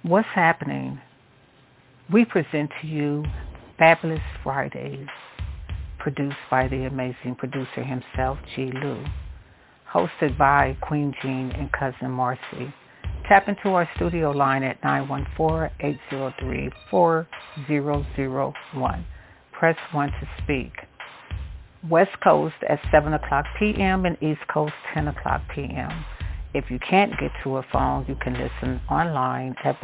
What's happening? We present to you Fabulous Fridays, produced by the amazing producer himself, G. Lou, hosted by Queen Jean and Cousin Marcy. Tap into our studio line at 914-803-4001. Press 1 to speak. West Coast at 7 o'clock p.m. and East Coast 10 o'clock p.m. If you can't get to a phone, you can listen online at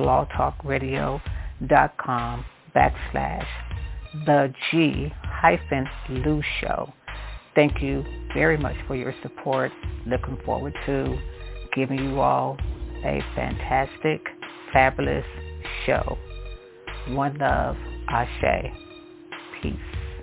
blogtalkradio.com/the G-Lou Show. Thank you very much for your support. Looking forward to giving you all a fantastic, fabulous show. One love, Ashe. Peace.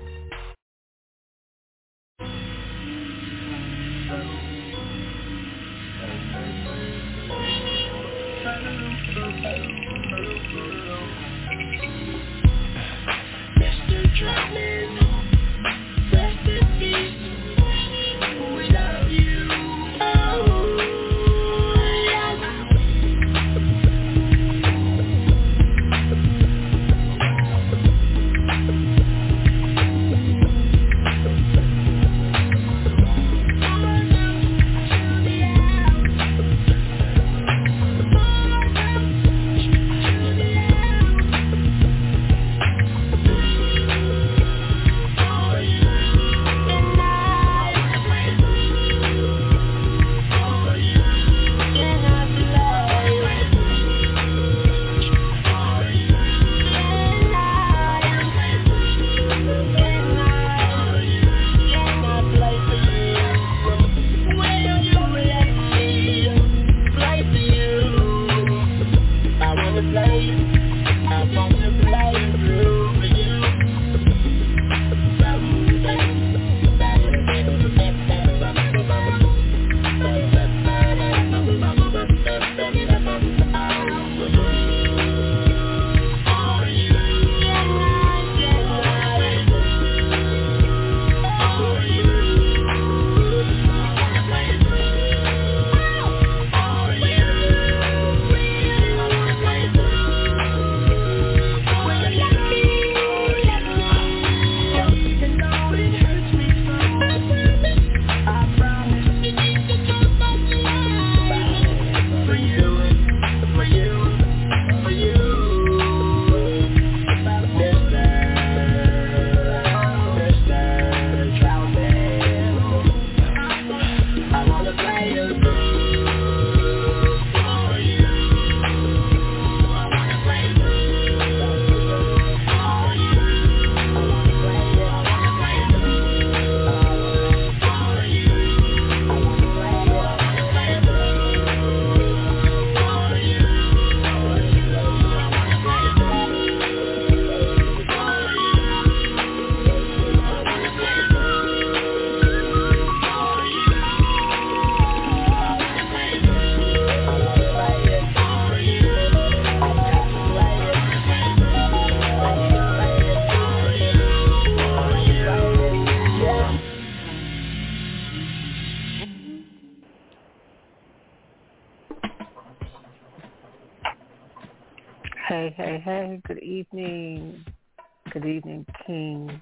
Hey, good evening. Good evening, King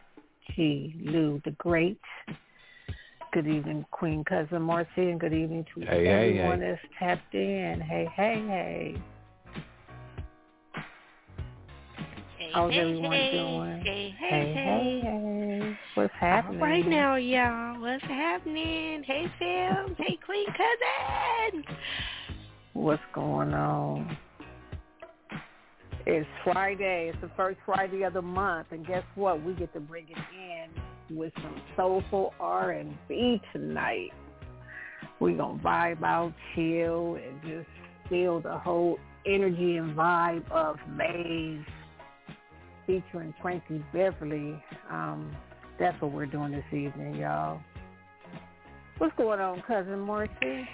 G. Lou the Great. Good evening, Queen Cousin Marcy, and good evening to everyone that's tapped in. Hey. How's everyone doing? Hey. What's happening? All right now, y'all. What's happening? Hey, Sam. Hey, Queen Cousin. What's going on? It's Friday. It's the first Friday of the month, and guess what? We get to bring it in with some soulful R&B tonight. We're going to vibe out, chill, and just feel the whole energy and vibe of Maze featuring Frankie Beverly. That's what we're doing this evening, y'all. What's going on, Cousin Marcy?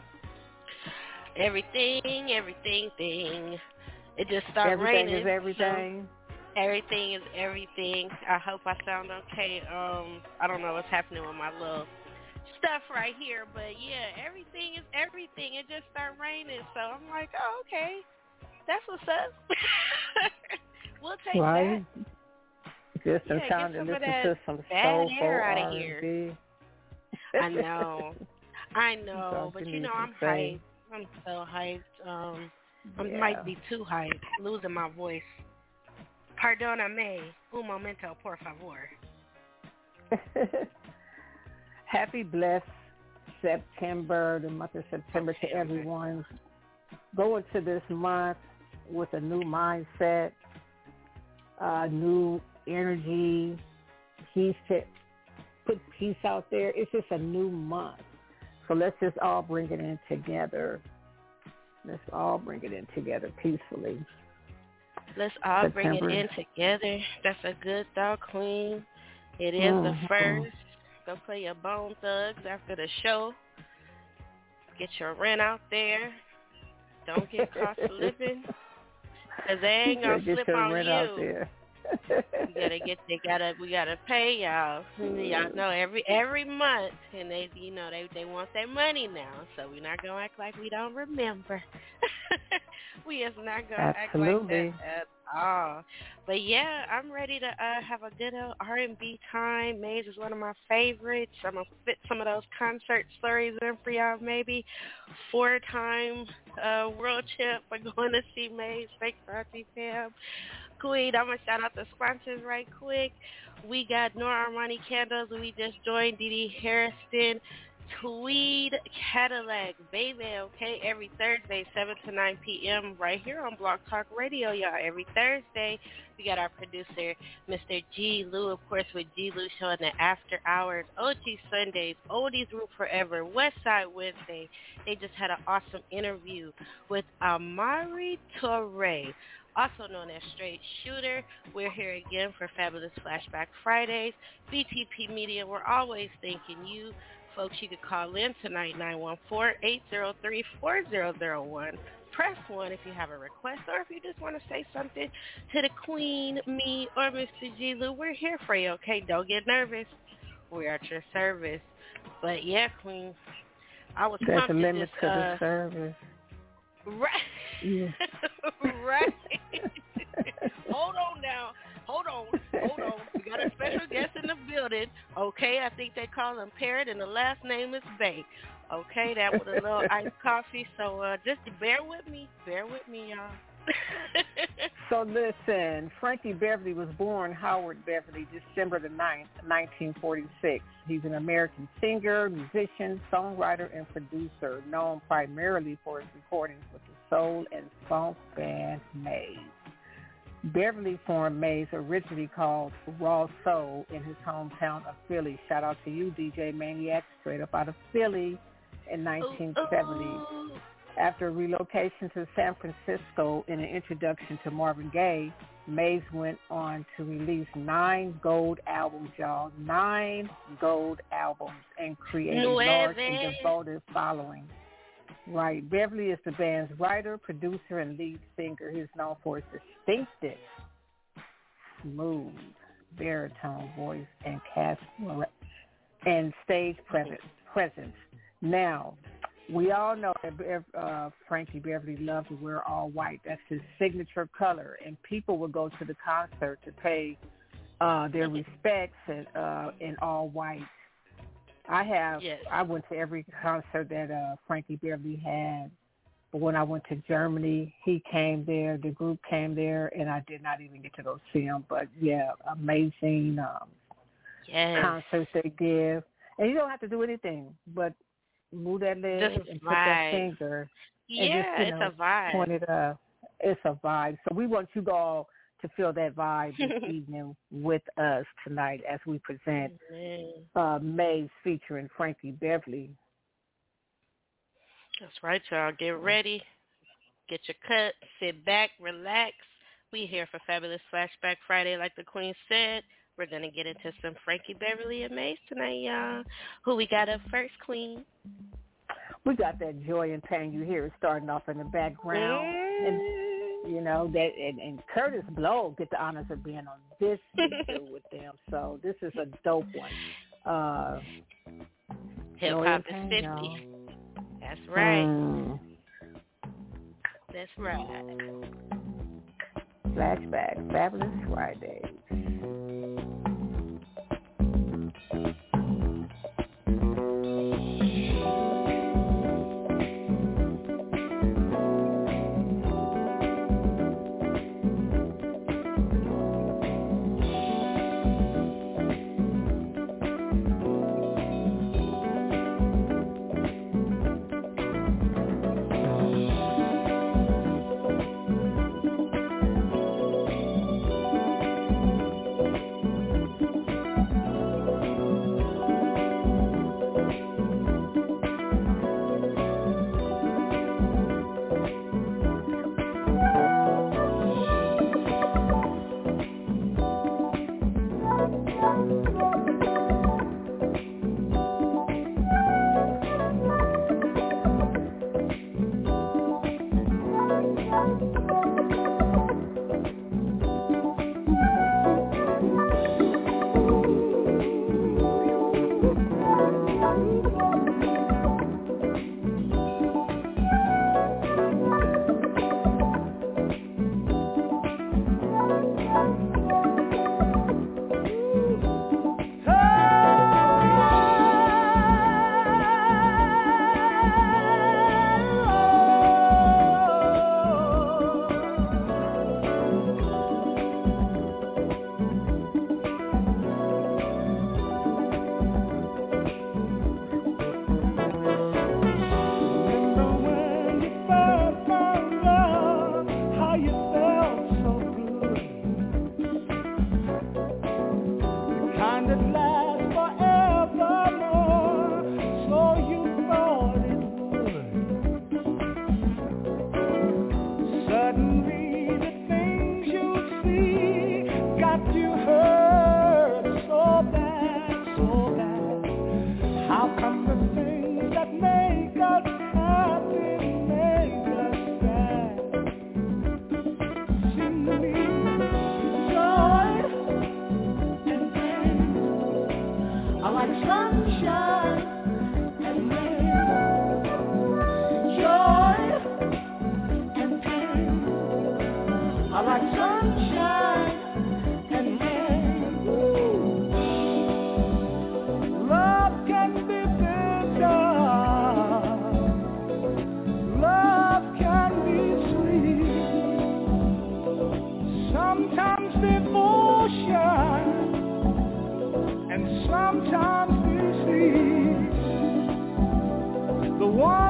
Everything. It just started raining. Everything is everything. So everything is everything. I hope I sound okay. I don't know what's happening with my little stuff right here, but yeah, everything is everything. It just started raining, so I'm like, oh, okay. That's what's up. We'll take Right? that. Just in Yeah, time get to some of listen that to some bad soulful air out of here. R&B. I know. I That's know, all but you you need know, to I'm say. hyped. I'm so hyped. I might Yeah. be too hyped, losing my voice. Perdóname, un momento, por favor. Happy blessed September, the month of September to everyone. Go into this month with a new mindset, new energy, peace, to put peace out there. It's just a new month. So let's just all bring it in together. Let's all bring it in together peacefully. Let's all September. bring it in together. That's a good thought, Queen. It is the first. Go play your Bone Thugs after the show. Get your rent out there. Don't get caught slipping, because they ain't gonna slip on rent you. Out there. We gotta pay y'all. Y'all know every month, and they want their money now, so we're not gonna act like we don't remember. We is not gonna act like that at all. But yeah, I'm ready to have a good old R&B time. Maze is one of my favorites. I'm gonna fit some of those concert stories in for y'all. Maybe 4-time world champ for going to see Maze. Thanks for Auntie Pam. Queen, I'm going to shout out the sponsors right quick. We got Nora Armani Candles. We just joined Dee Harrison. Tweed Cadillac, baby, okay? Every Thursday, 7 to 9 p.m. right here on Blog Talk Radio, y'all. Every Thursday, we got our producer, Mr. G. Lou, of course, with G. Lou Show in the After Hours, OG Sundays, Oldies Rule Forever, Westside Wednesday. They just had an awesome interview with Amari Torre, also known as Straight Shooter. We're here again for Fabulous Flashback Fridays. BTP Media, we're always thanking you. Folks, you could call in tonight, 914-803-4001. Press 1 if you have a request, or if you just want to say something to the Queen, me, or Mr. G. Lou. We're here for you, okay? Don't get nervous. We're at your service. But yeah, Queen, I was There's pumped a limit this, to the service. Right. Yeah. Right. Hold on now. Hold on. We got a special guest in the building. Okay, I think they call him Parrot, and the last name is Bay. Okay, that with a little iced coffee. So just bear with me, y'all. So listen, Frankie Beverly was born Howard Beverly, December the 9th, 1946. He's an American singer, musician, songwriter, and producer, known primarily for his recordings with the soul and funk band Maze. Beverly formed Maze, originally called Raw Soul, in his hometown of Philly. Shout out to you, DJ Maniac, straight up out of Philly in 1970. After relocation to San Francisco and an introduction to Marvin Gaye, Maze went on to release 9 gold albums, y'all. 9 gold albums, and create a large and devoted following. Right. Beverly is the band's writer, producer, and lead singer. He's known for his distinctive, smooth baritone voice and stage presence. Now, we all know that Frankie Beverly loved to wear all white. That's his signature color, and people would go to the concert to pay their respects in all white. I went to every concert that Frankie Beverly had, but when I went to Germany, he came there, the group came there, and I did not even get to go see him. But yeah, amazing concerts they give, and you don't have to do anything but move that leg just and put that finger. Yeah, and just, it's a vibe. Point it up. It's a vibe. So we want you all to feel that vibe this evening with us tonight as we present Maze featuring Frankie Beverly. That's right, y'all. Get ready. Get your cut. Sit back. Relax. We here for Fabulous Flashback Friday, like the Queen said. We're going to get into some Frankie Beverly and Maze tonight, y'all. Who we got up first, Queen? We got that Joy and Pain you hear starting off in the background. And you know, that and Curtis Blow get the honors of being on this video with them. So this is a dope one. Hip Hop is 50. Y'all. That's right. That's right. Flashback, Fabulous Fridays.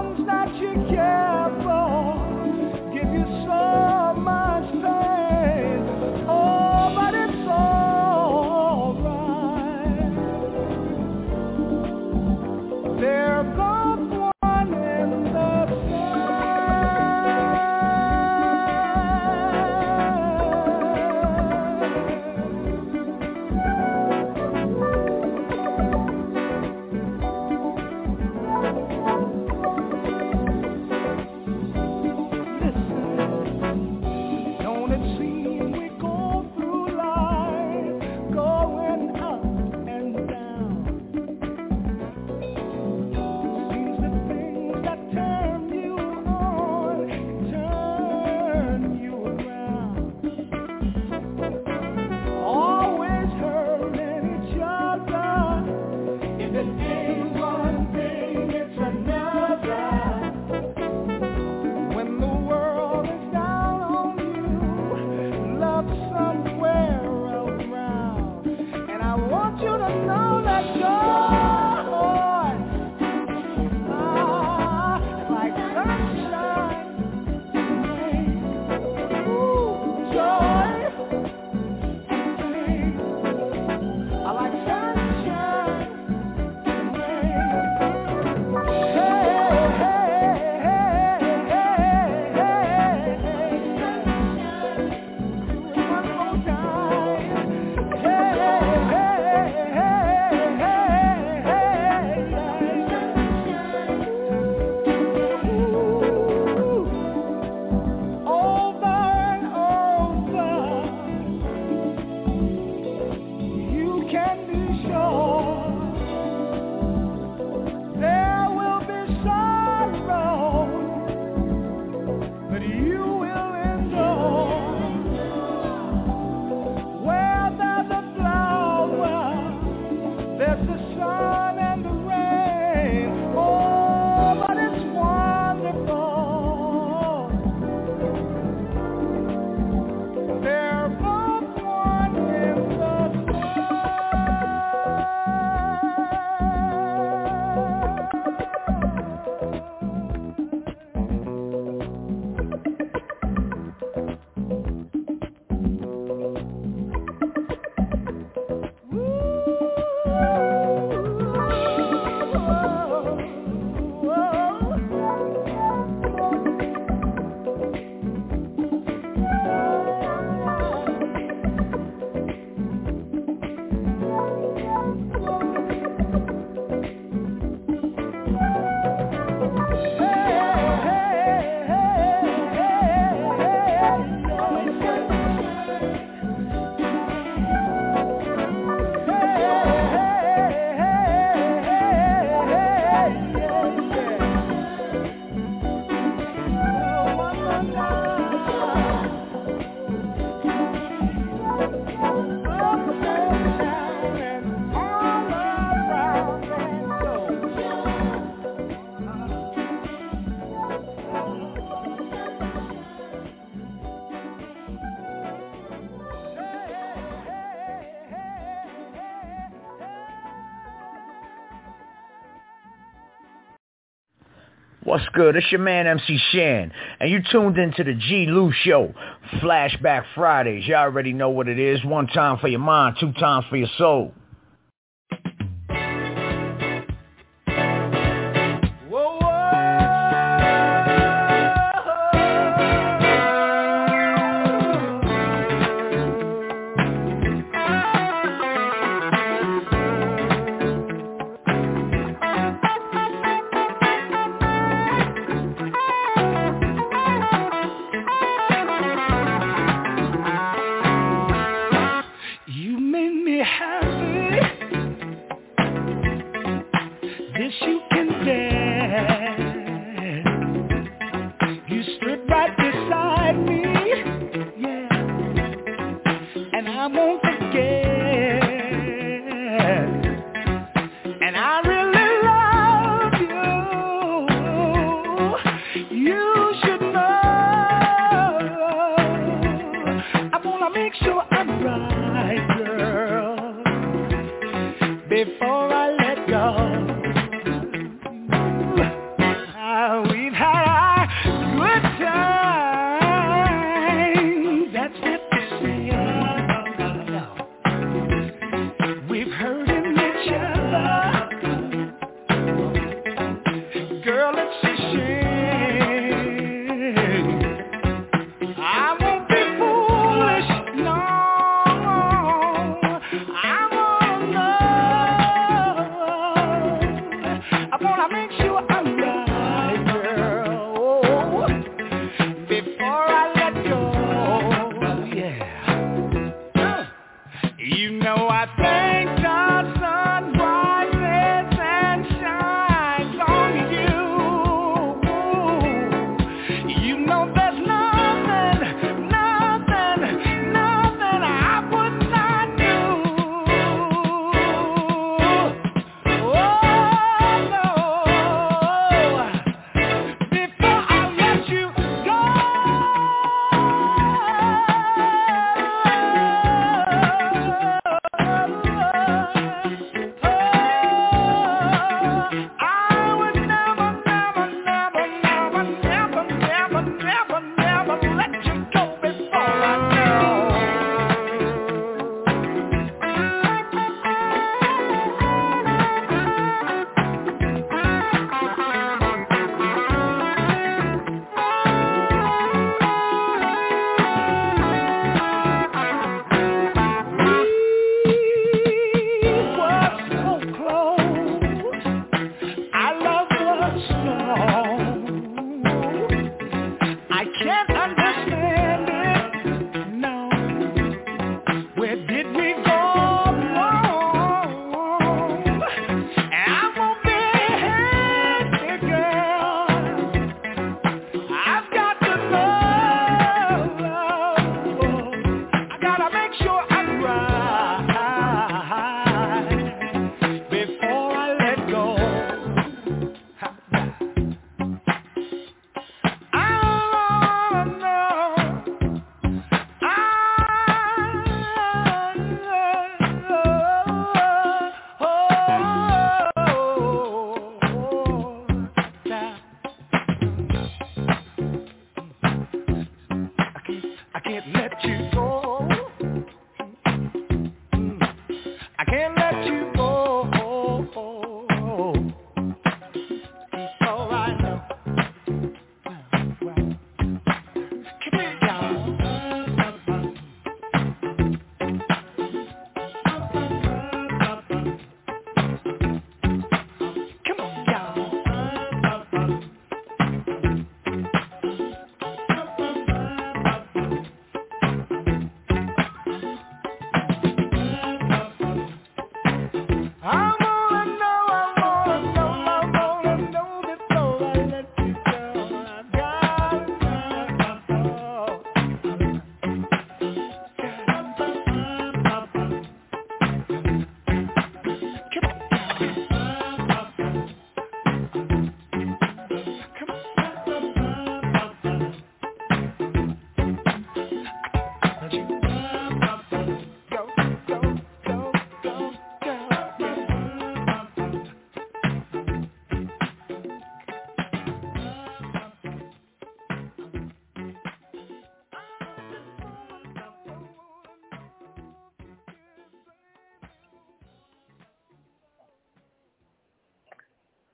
Care for give you so much pain. What's good? It's your man MC Shan, and you tuned into the G. Lou Show, Flashback Fridays. Y'all already know what it is. 1 time for your mind, 2 times for your soul.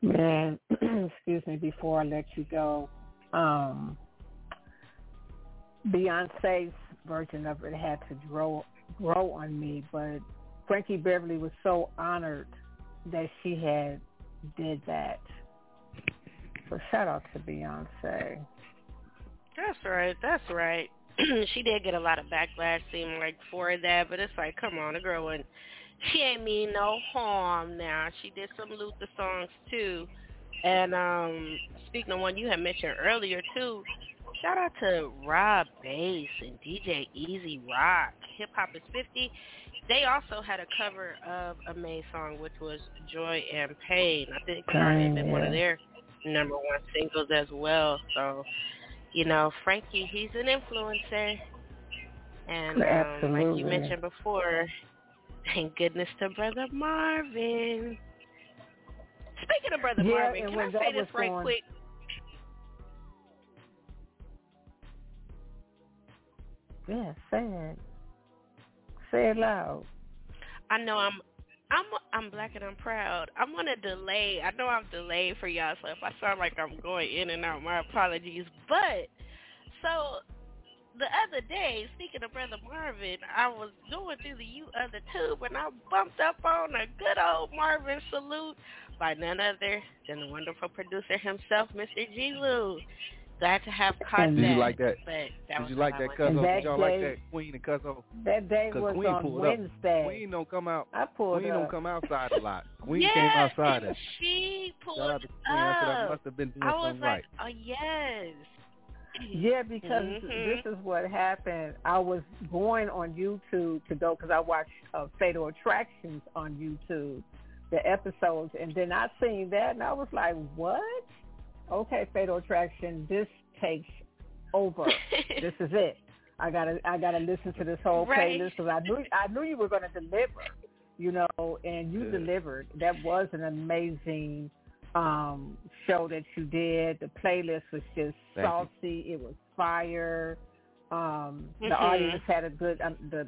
Man, excuse me, before I let you go, Beyonce's version of it had to grow on me, but Frankie Beverly was so honored that she had did that. So shout out to Beyonce. That's right. She did get a lot of backlash, seemed like, for that, but it's like, come on, the girl wouldn't. She ain't mean no harm now. She did some Luther songs, too. And speaking of one you had mentioned earlier, too, shout out to Rob Bass and DJ Easy Rock. Hip Hop is 50. They also had a cover of a May song, which was Joy and Pain. I think it might have been one of their #1 singles as well. So, you know, Frankie, he's an influencer. And like you mentioned before, thank goodness to Brother Marvin. Speaking of Brother Marvin, can I say this right quick? Yeah, say it. Say it loud. I know I'm black and I'm proud. I'm on a delay. I know I'm delayed for y'all, so if I sound like I'm going in and out, my apologies. But so the other day, speaking of Brother Marvin, I was going through the other tube and I bumped up on a good old Marvin salute by none other than the wonderful producer himself, Mr. G. Lou. Glad to have caught that. Did you like that? Did you like that, Cuzzo? Did y'all like that, Queen and Cuzzo? That day was Queen on Wednesday. Queen don't come out. I pulled Queen up. don't come outside a lot. Queen came outside. And she pulled Shout out to Queen. I said I must have been doing something right. Oh, yes. Yeah, because this is what happened. I was going on YouTube to go because I watched Fatal Attractions on YouTube, the episodes, and then I seen that and I was like, what? Okay, Fatal Attraction, this takes over. This is it. I gotta listen to this whole playlist because I knew you were going to deliver, you know, and you delivered. That was an amazing show that you did. The playlist was just saucy. It was fire. The audience had a good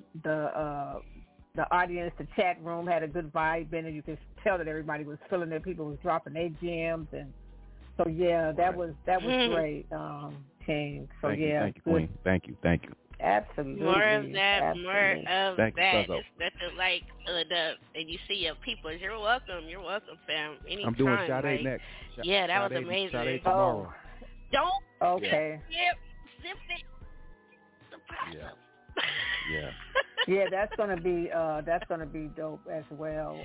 the audience, the chat room had a good vibe in it. You could tell that everybody was feeling it. People was dropping their gems, and so yeah, that was great, King. So thank you, Queen. Thank you. Absolutely. More of that. Absolutely. More of Thank that. You, it's nothing like and you see your people. You're welcome, fam. Anytime. I'm doing Sade next. Yeah, that was amazing. Sade tomorrow. Don't okay. Zip it. Yeah. Yeah. Yeah, that's gonna be dope as well.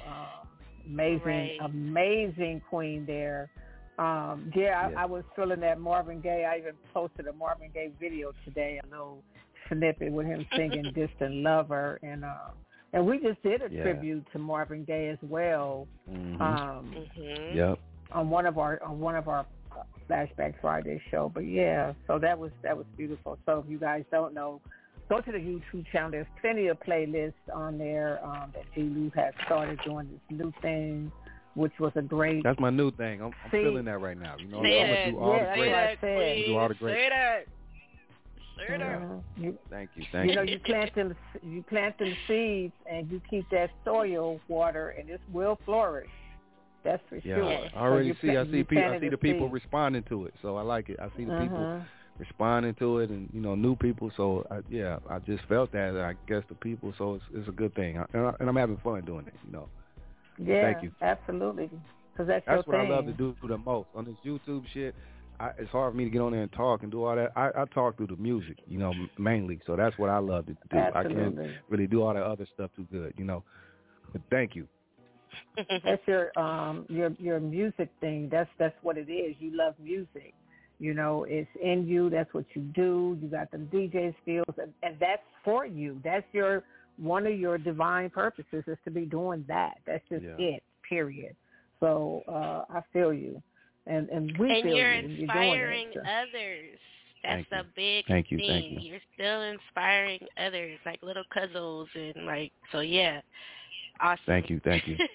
Amazing Queen there. I was feeling that Marvin Gaye. I even posted a Marvin Gaye video today, a little snippet with him singing "Distant Lover," and we just did a tribute to Marvin Gaye as well. Yep. On one of our Flashback Friday show. But yeah, so that was beautiful. So if you guys don't know, go to the YouTube channel. There's plenty of playlists on there that G. Lou has started doing this new thing, which was a great. That's my new thing. I'm feeling that right now. You know, I'm gonna do all the great. Do all the great. Say that. Thank you. You know, you plant them seeds, and you keep that soil water, and it will flourish. That's for sure. I already see. I see the people responding to it, so I like it. I see the people responding to it, and you know, new people. So I just felt that. I guess the people. So it's a good thing, and I'm having fun doing it. You know. Yeah. Thank you. Absolutely. Because that's what thing. I love to do the most on this YouTube shit. It's hard for me to get on there and talk and do all that. I talk through the music, you know, mainly. So that's what I love to do. Absolutely. I can't really do all that other stuff too good, you know. But thank you. That's your music thing. That's what it is. You love music. You know, it's in you. That's what you do. You got them DJ skills, and that's for you. That's one of your divine purposes is to be doing that. That's just it. Period. So I feel you. And we and feel you're you. inspiring others. That's a big thing. You're still inspiring others, like little cousins and like. So yeah, awesome. Thank you.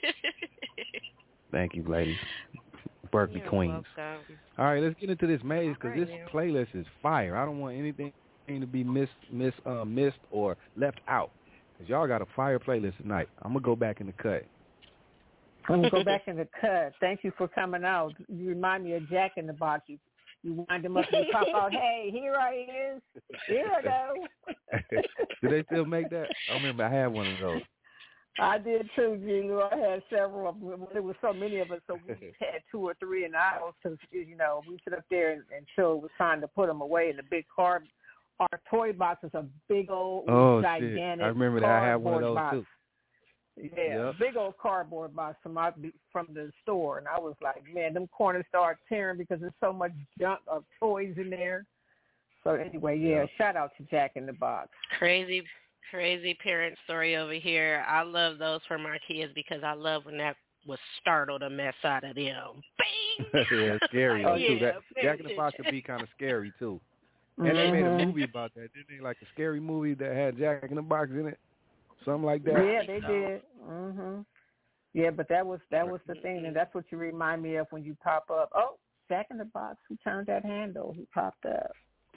Thank you, ladies. Berkeley Queens. Welcome. All right, let's get into this maze because this playlist is fire. I don't want anything to be missed or left out because y'all got a fire playlist tonight. I'm gonna go back in the cut. I'm going to go back in the cut. Thank you for coming out. You remind me of Jack in the Box. You wind him up and you pop out, hey, here I is. Here I go. Do they still make that? I remember I had one of those. I did too, G. I had several of them. There were so many of us, so we had 2 or 3 in the house because, we sit up there until it was time to put them away in the big car. Our toy box is a big old, gigantic shit. I remember that. I had one of those box. too. Yeah, yep. Big old cardboard box from the store. And I was like, man, them corners start tearing because there's so much junk of toys in there. So anyway, shout out to Jack in the Box. Crazy parent story over here. I love those for my kids because I love when that would startle the mess out of them. Bing! Yeah, scary too. That Jack in the Box could be kind of scary too. And they made a movie about that, didn't they? Like a scary movie that had Jack in the Box in it, something like that. Yeah, they did. Yeah, but that was the thing, and that's what you remind me of when you pop up. Oh, Jack in the Box. Who turned that handle? He popped up.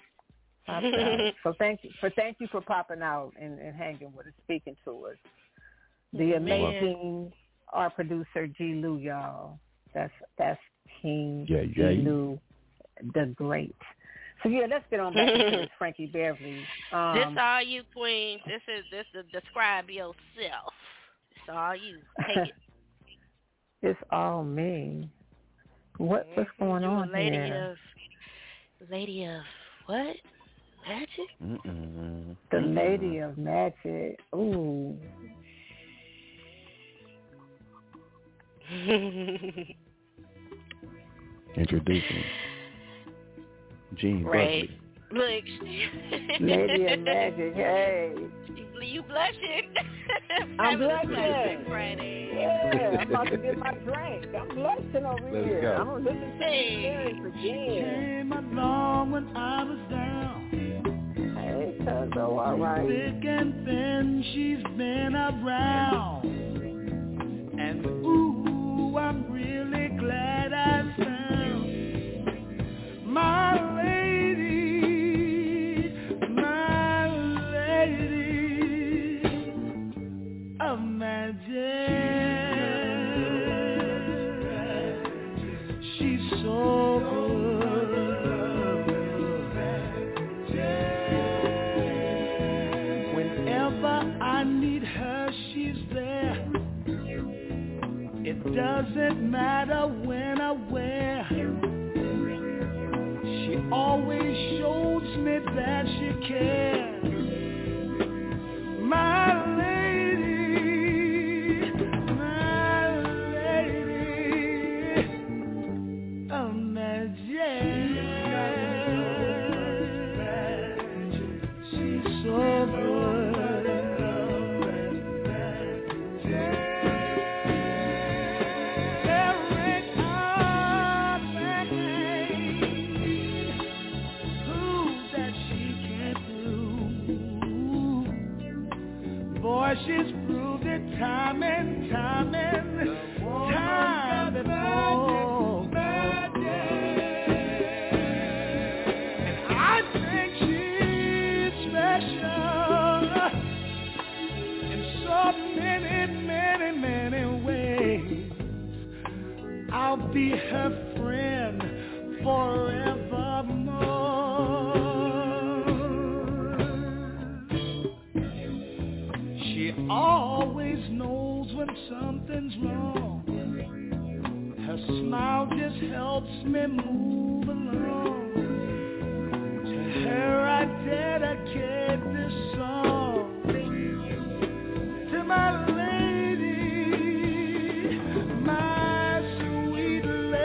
So thank you for popping out and hanging with us, speaking to us. The amazing our producer G. Lou, y'all. That's King G. Lou, the great. So let's get on back to this Frankie Beverly. This all you, Queen. This is describe yourself. It's all you. Take it. It's all me. What's going on here? Lady of what? Magic? The Lady of Magic. Ooh. Introducing Gene Buckley. Look. Lady of Magic, hey. You blushing. I'm blushing. Friday. Yeah, I'm about to get my drink. I'm blushing over here. Go. I'm going to listen to the series again. Came along when I was down. Hey, Cuzzo, all right. Thick and thin, she's been around. And ooh, I'm really glad I found my lady of magic. She's so good. Whenever I need her, she's there. It doesn't matter when or where. She always shows me that she cares. My lady of magic. She's so good. Boy, she's proved it time and time before. And I think she's special in so many ways. I'll be her friend forevermore. She always knows when something's wrong. Her smile just helps me move along. To her I dedicate this song. To my lady, my sweet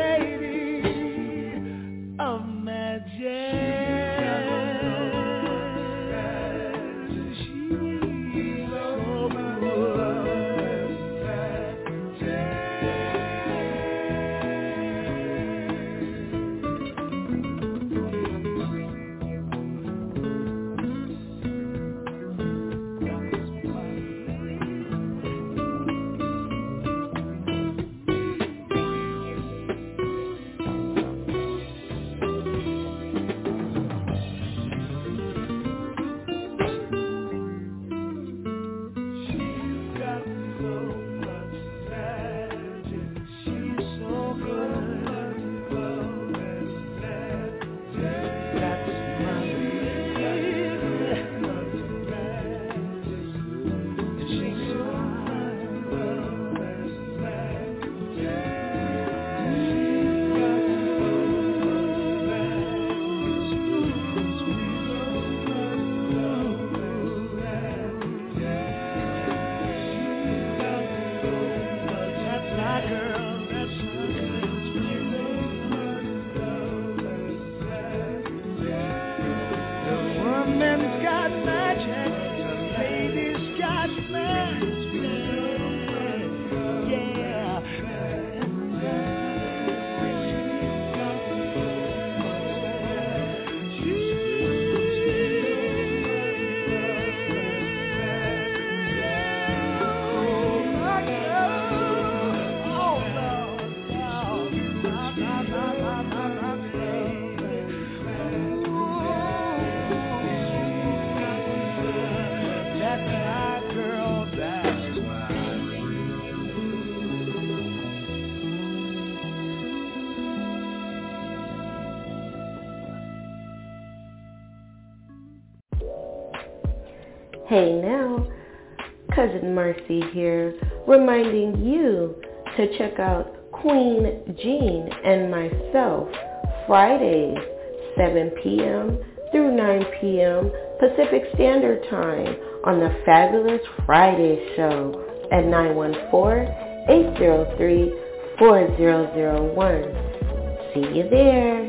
lady of magic. lady's got magic. The lady's got magic. Yeah. Hey now, Cousin Mercy here, reminding you to check out Queen Jean and myself Fridays, 7 p.m. through 9 p.m. Pacific Standard Time on the Fabulous Friday Show at 914-803-4001. See you there.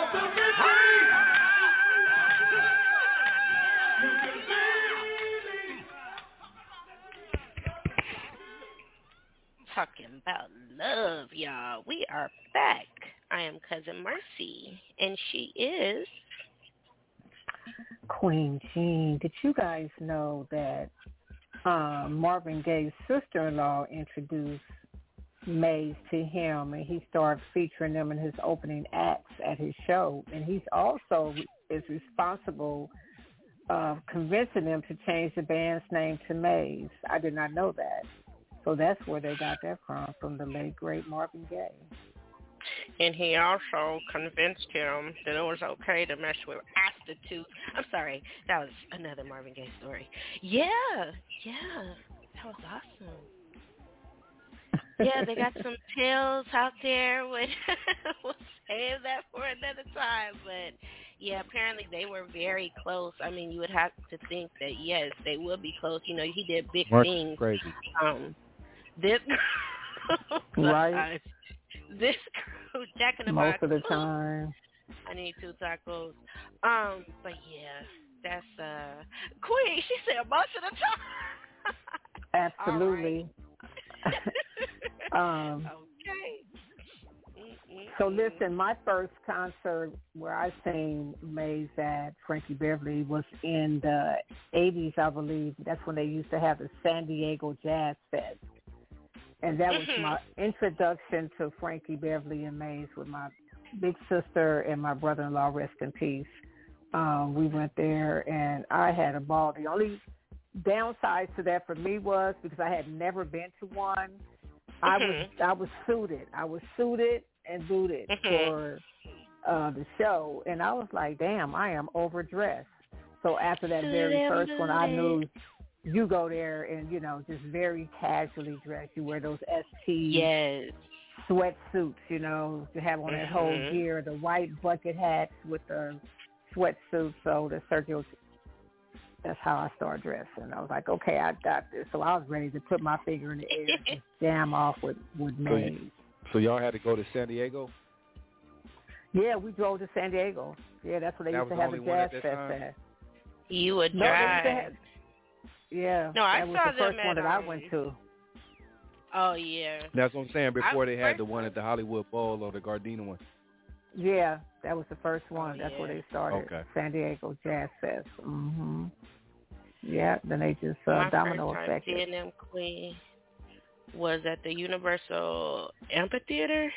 Talking about love, y'all. We are back. I am Cousin Mercy, and she is Queen Jean. Did you guys know that Marvin Gaye's sister-in-law introduced Maze to him, and he started featuring them in his opening acts at his show, and he's also is responsible convincing them to change the band's name to Maze. I did not know that. So that's where they got that from the late, great Marvin Gaye. And he also convinced him that it was okay to mess with prostitutes. I'm sorry, that was another Marvin Gaye story. Yeah, that was awesome. Yeah, they got some pills out there. We'll save that for another time. But, yeah, apparently they were very close. I mean, you would have to think that, yes, they would be close. You know, he did big things. Crazy. This right. This crew, Jack in the Most Box. of the time. I need 2 tacos. But yeah, that's Queen. She said most of the time. Absolutely. Okay. So listen, my first concert where I seen Maze at Frankie Beverly was in the 80s, I believe. That's when they used to have the San Diego Jazz Fest. And that was my introduction to Frankie Beverly and Maze with my big sister and my brother-in-law, rest in peace. We went there, and I had a ball. The only downside to that for me was because I had never been to one, I was suited. I was suited and booted for the show, and I was like, damn, I am overdressed. So after that very first one, I knew you go there and, you know, just very casually dressed. You wear those ST sweatsuits, you know, to have on that whole gear, the white bucket hats with the sweatsuits. So the Sergio, that's how I started dressing. I was like, okay, I got this. So I was ready to put my finger in the air and jam off with Maze. So y'all had to go to San Diego? Yeah, we drove to San Diego. Yeah, that's where they used to have the Jazz Fest at. You would drive. Yeah, no, I that was saw the first them one that I went to. Oh, yeah. That's what I'm saying. Before they had the one at the Hollywood Bowl or the Gardena one. Yeah, that was the first one. That's where they started. Okay. San Diego Jazz Fest. Yeah, then they just My domino first time effect. seeing them, Queen, was at the Universal Amphitheater.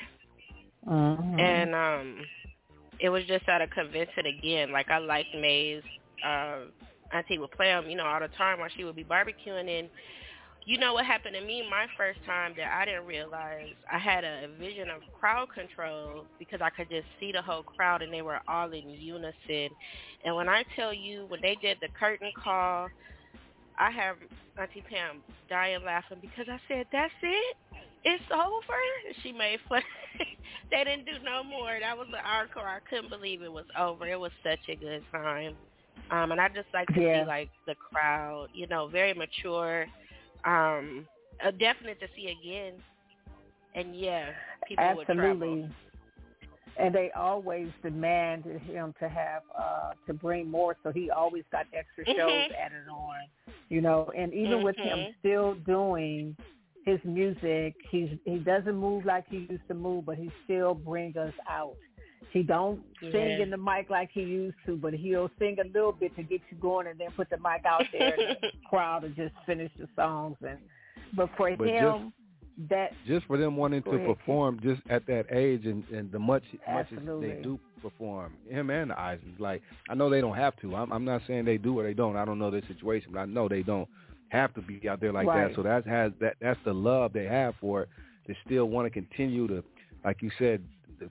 And it was just out of convincing again. Like, I liked Maze. Auntie would play them, you know, all the time while she would be barbecuing. And you know what happened to me my first time that I didn't realize? I had a vision of crowd control because I could just see the whole crowd and they were all in unison. And when I tell you, when they did the curtain call, I have Auntie Pam dying laughing because I said, that's it? It's over? She made fun. They didn't do no more. That was the encore. I couldn't believe it was over. It was such a good time. And I just like to see, like, the crowd, you know, very mature. Definite to see again. And, yeah, people would travel. And they always demanded him to have, to bring more, so he always got extra shows added on, you know. And even with him still doing his music, he doesn't move like he used to move, but he still brings us out. He don't sing in the mic like he used to, but he'll sing a little bit to get you going and then put the mic out there and the crowd and just finish the songs. But for him, just for them wanting to perform just at that age and the much as they do perform, him and the Isaacs, like, I know they don't have to. I'm not saying they do or they don't. I don't know their situation, but I know they don't have to be out there like that. So that's the love they have for it. They still want to continue to, like you said,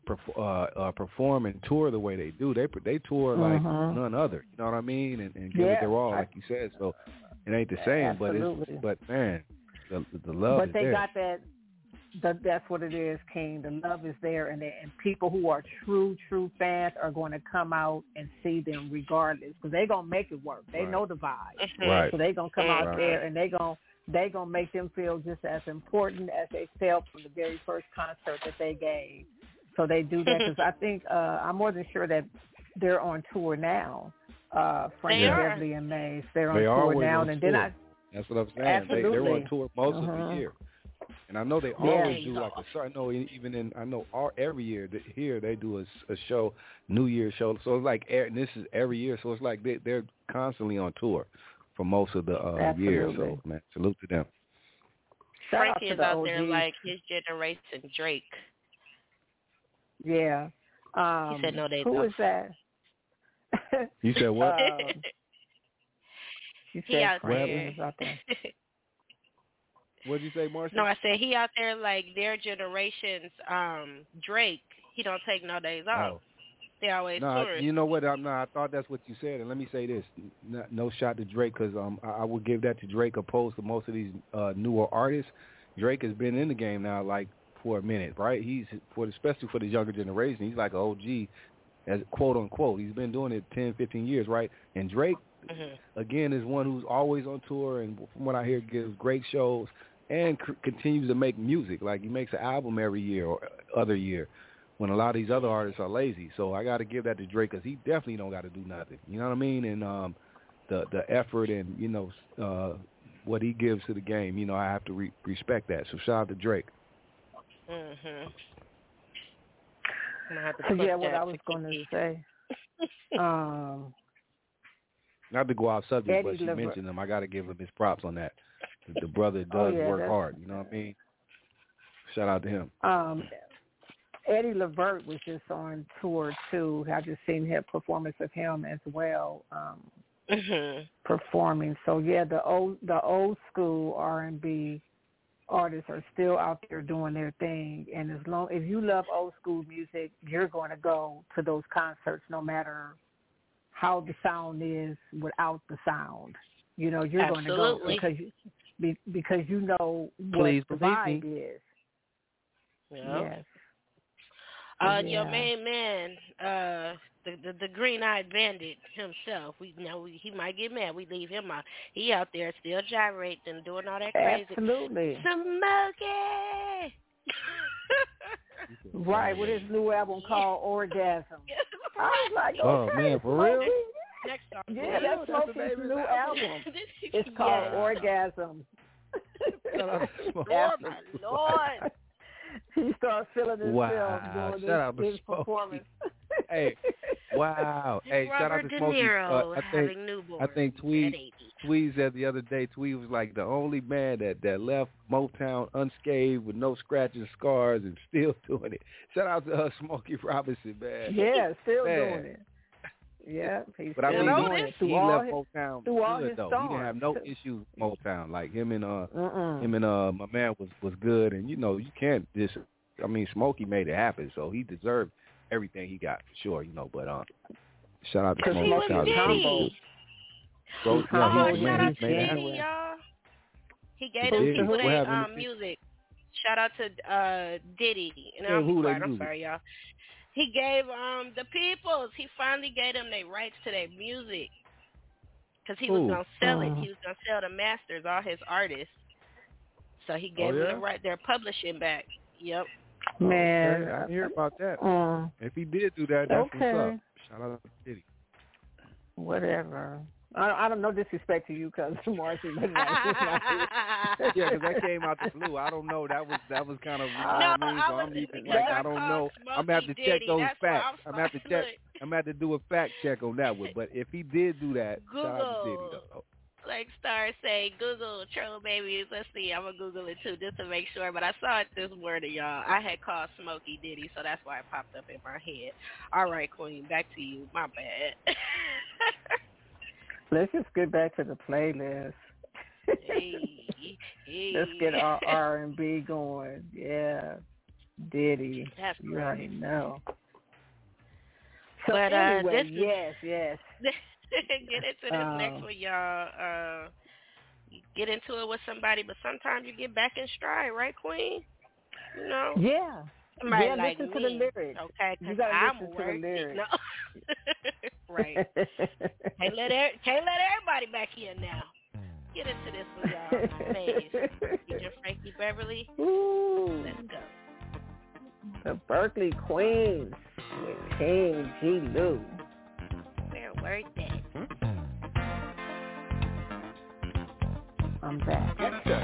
perform and tour the way they do. They tour like none other. You know what I mean? And give it their all, like you said. So it ain't the same, but man, the love but is they there. got that. That's what it is, King. The love is there, and people who are true fans are going to come out and see them regardless, because they're gonna make it work. They know the vibe, so they're gonna come out there and they gonna make them feel just as important as they felt from the very first concert that they gave. So they do that because I think I'm more than sure that they're on tour now. Frankie Beverly and Maze, they're on tour now, and then that's what I'm saying. Absolutely. They're on tour most of the year, and I know they always do like a show. I know every year here they do a show, New Year's show. So it's like, and this is every year, so it's like they're constantly on tour for most of the year. So man, salute to them. Frankie is out there like his generation Drake. Yeah. He said no, they who don't. is that? You said what? She he said out there. What did you say, Marcia? No, I said he out there like their generation's Drake. He don't take no days off. Oh. They always touring. You know what? I thought that's what you said. And let me say this. No shot to Drake because I would give that to Drake opposed to most of these newer artists. Drake has been in the game now like for a minute, right? He's especially for the younger generation. He's like an OG, as quote unquote. He's been doing it 10, 15 years, right? And Drake, again, is one who's always on tour and from what I hear gives great shows and continues to make music. Like he makes an album every year or other year when a lot of these other artists are lazy. So I got to give that to Drake because he definitely don't got to do nothing. You know what I mean? And the effort and, what he gives to the game, I have to respect that. So shout out to Drake. What I was going to say. Not to go off subject, but she mentioned him. I got to give him his props on that. The brother does work hard. You know what I mean? Shout out to him. Eddie Levert was just on tour too. I just seen his performance of him as well, performing. So the old school R&B artists are still out there doing their thing. And if you love old school music, you're going to go to those concerts no matter how the sound is without the sound. You're going to go because you know what the vibe is. Yep. Yes. Your main man, the green-eyed bandit himself. He might get mad. We leave him out. He out there still gyrating and doing all that crazy. Absolutely. Smokey. Right, with his new album called Orgasm. I was like, man, for real? Next song. Yeah, that's Smokey's new album. It's called Orgasm. Oh, my Lord. He started feeling himself doing his performance. Hey, wow. Hey, shout out to Smokey. I think Tweez said the other day, Tweez was like the only man that left Motown unscathed with no scratches, scars, and still doing it. Shout out to Smokey Robinson, man. Yeah, still doing it. Yeah, he's but still doing it. He left Motown through all his though. storms. He didn't have no issues with Motown. Like him and my man was good. And you can't just. I mean, Smokey made it happen, so he deserved everything he got for sure. But shout out to Smokey. He was Diddy. Shout out to Diddy, y'all. He gave them people their music. Shout out to Diddy. And I'm sorry, y'all. He gave the peoples. He finally gave them their rights to their music because he was gonna sell it. He was gonna sell the masters, all his artists. So he gave them their publishing back. Yep. Man, I didn't hear about that. If he did do that, that's what's up. Shout out to Diddy. Whatever. I don't know disrespect to you, because Marcy. Yeah, because that came out the blue. I don't know. That was kind of I don't know. I'm gonna have to check those facts. I'm gonna have to do a fact check on that one. But if he did do that, Google. shout out to Diddy though. Like Star say, Google Troll Babies. Let's see. I'm gonna Google it too just to make sure. But I saw it this morning, y'all. I had called Smokey Diddy, so that's why it popped up in my head. All right, Queen, back to you. My bad. Let's just get back to the playlist. Hey. Let's get our R&B going. Yeah, Diddy. That's you already know. So but anyway, yes. Get into this next one, y'all. Get into it with somebody, but sometimes you get back in stride, right, Queen? Yeah. Somebody like listen me. to the lyrics. Okay, you gotta I'm listen working. to the lyrics. No. Right. Can't let everybody back in now. Get into this one, y'all. Maze. DJ Frankie Beverly. Ooh. Let's go. The Berkeley Queens with King G. Lou. They're worth it. I'm back. Yes, sir.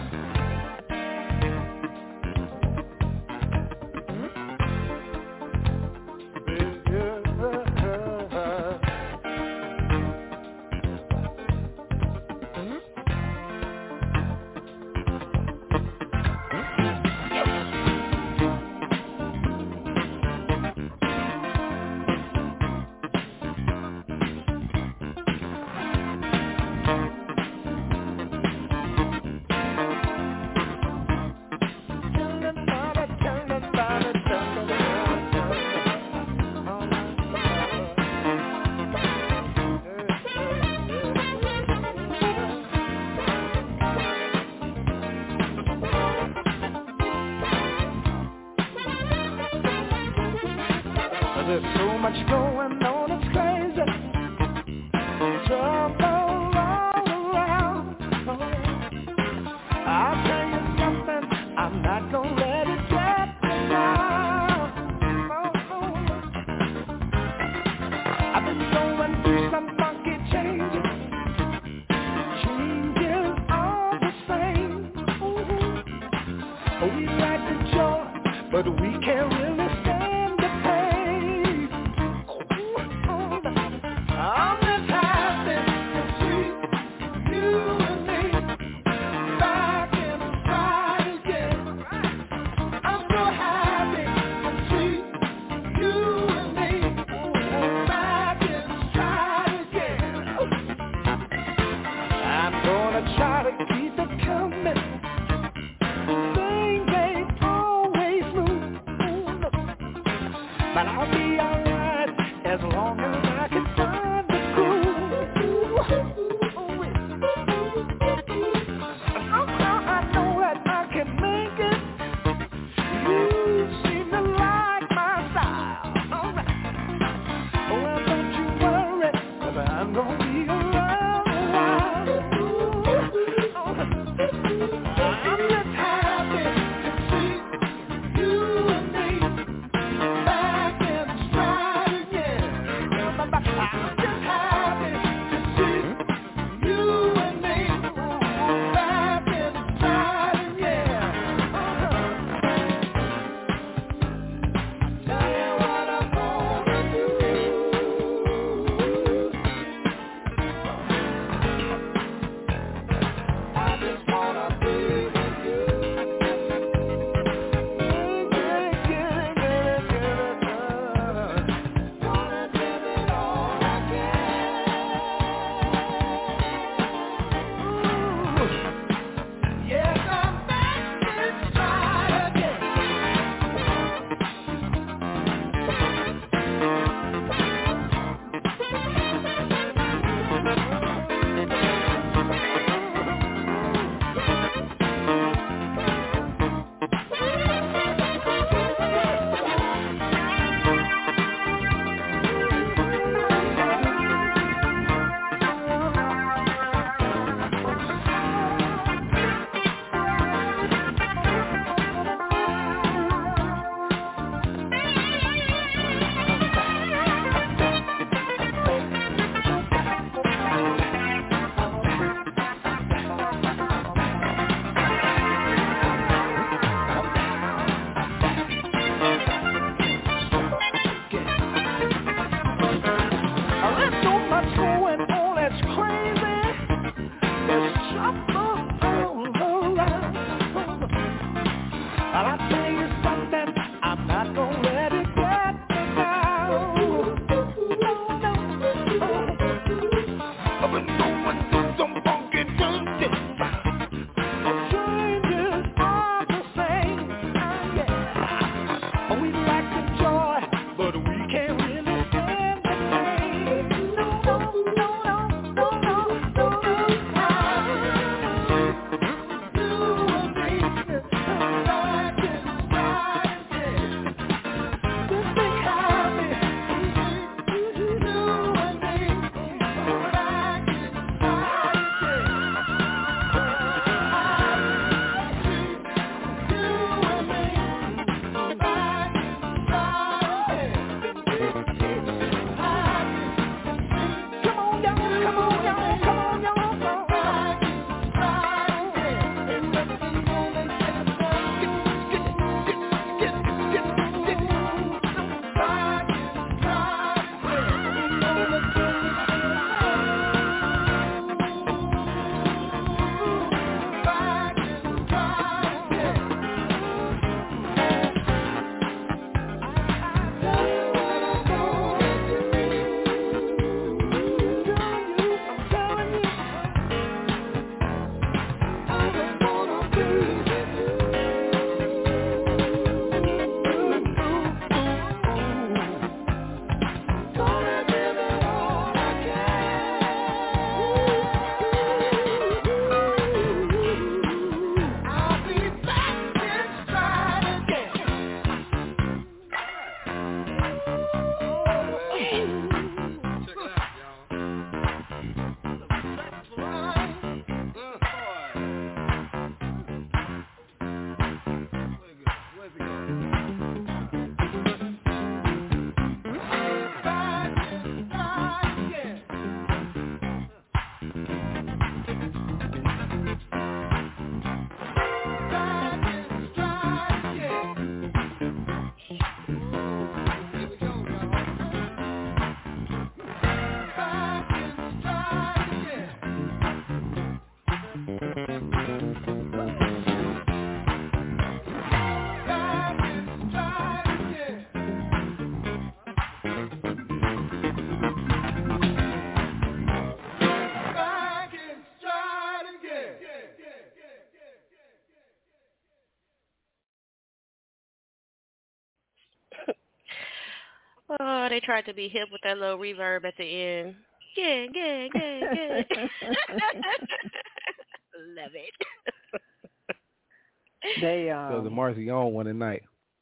Oh, they tried to be hip with that little reverb at the end. Yeah. Love it. They So the Marcy on one tonight.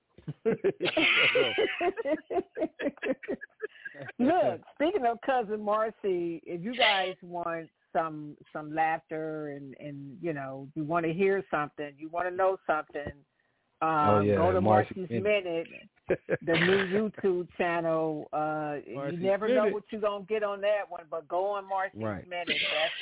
Look, speaking of Cousin Marcy, if you guys want some laughter and you know, you want to hear something, you want to know something, go to Marcy's Minute, the new YouTube channel. You never know what you're gonna get on that one, but go on Marcy's Minute.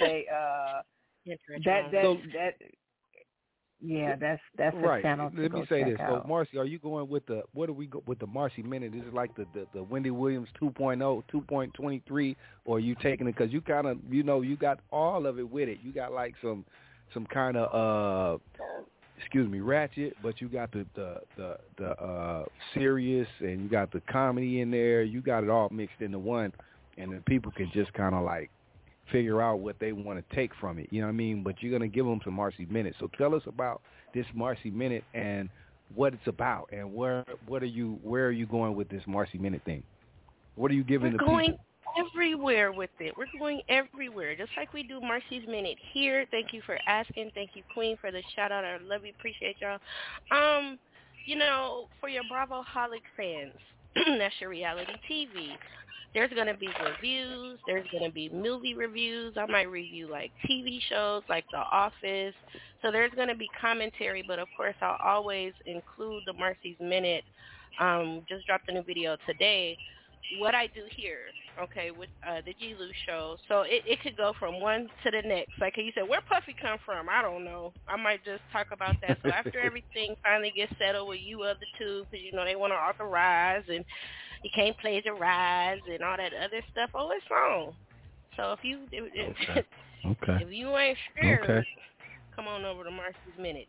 That's the channel. Let me say this. So, Marcy, are you going with the with the Marcy Minute? Is it like the Wendy Williams 2.0, 2.23, or are you taking it because you kind of you got all of it with it? You got like some kind of ratchet, but you got the serious, and you got the comedy in there. You got it all mixed into one, and then people can just kind of like figure out what they want to take from it. You know what I mean? But you're going to give them some Marcy Minute. So tell us about this Marcy Minute and what it's about, and where are you going with this Marcy Minute thing? What are you giving the people? We're going everywhere with it. We're going everywhere, just like we do Marcy's Minute here. Thank you for asking. Thank you, Queen, for the shout out. I love you. Appreciate y'all. For your Bravo-holic fans, that's your reality TV. There's going to be reviews. There's going to be movie reviews. I might review, like, TV shows like The Office. So there's going to be commentary, but, of course, I'll always include the Marcy's Minute. Just dropped a new video today. What I do here, okay, with the G. Lou show, so it could go from one to the next. Like you said, where Puffy come from? I don't know. I might just talk about that. So after everything finally gets settled with you other two, because, they want to authorize and you can't plagiarize and all that other stuff, it's on. So if you ain't scared, come on over to Marcy's Minute,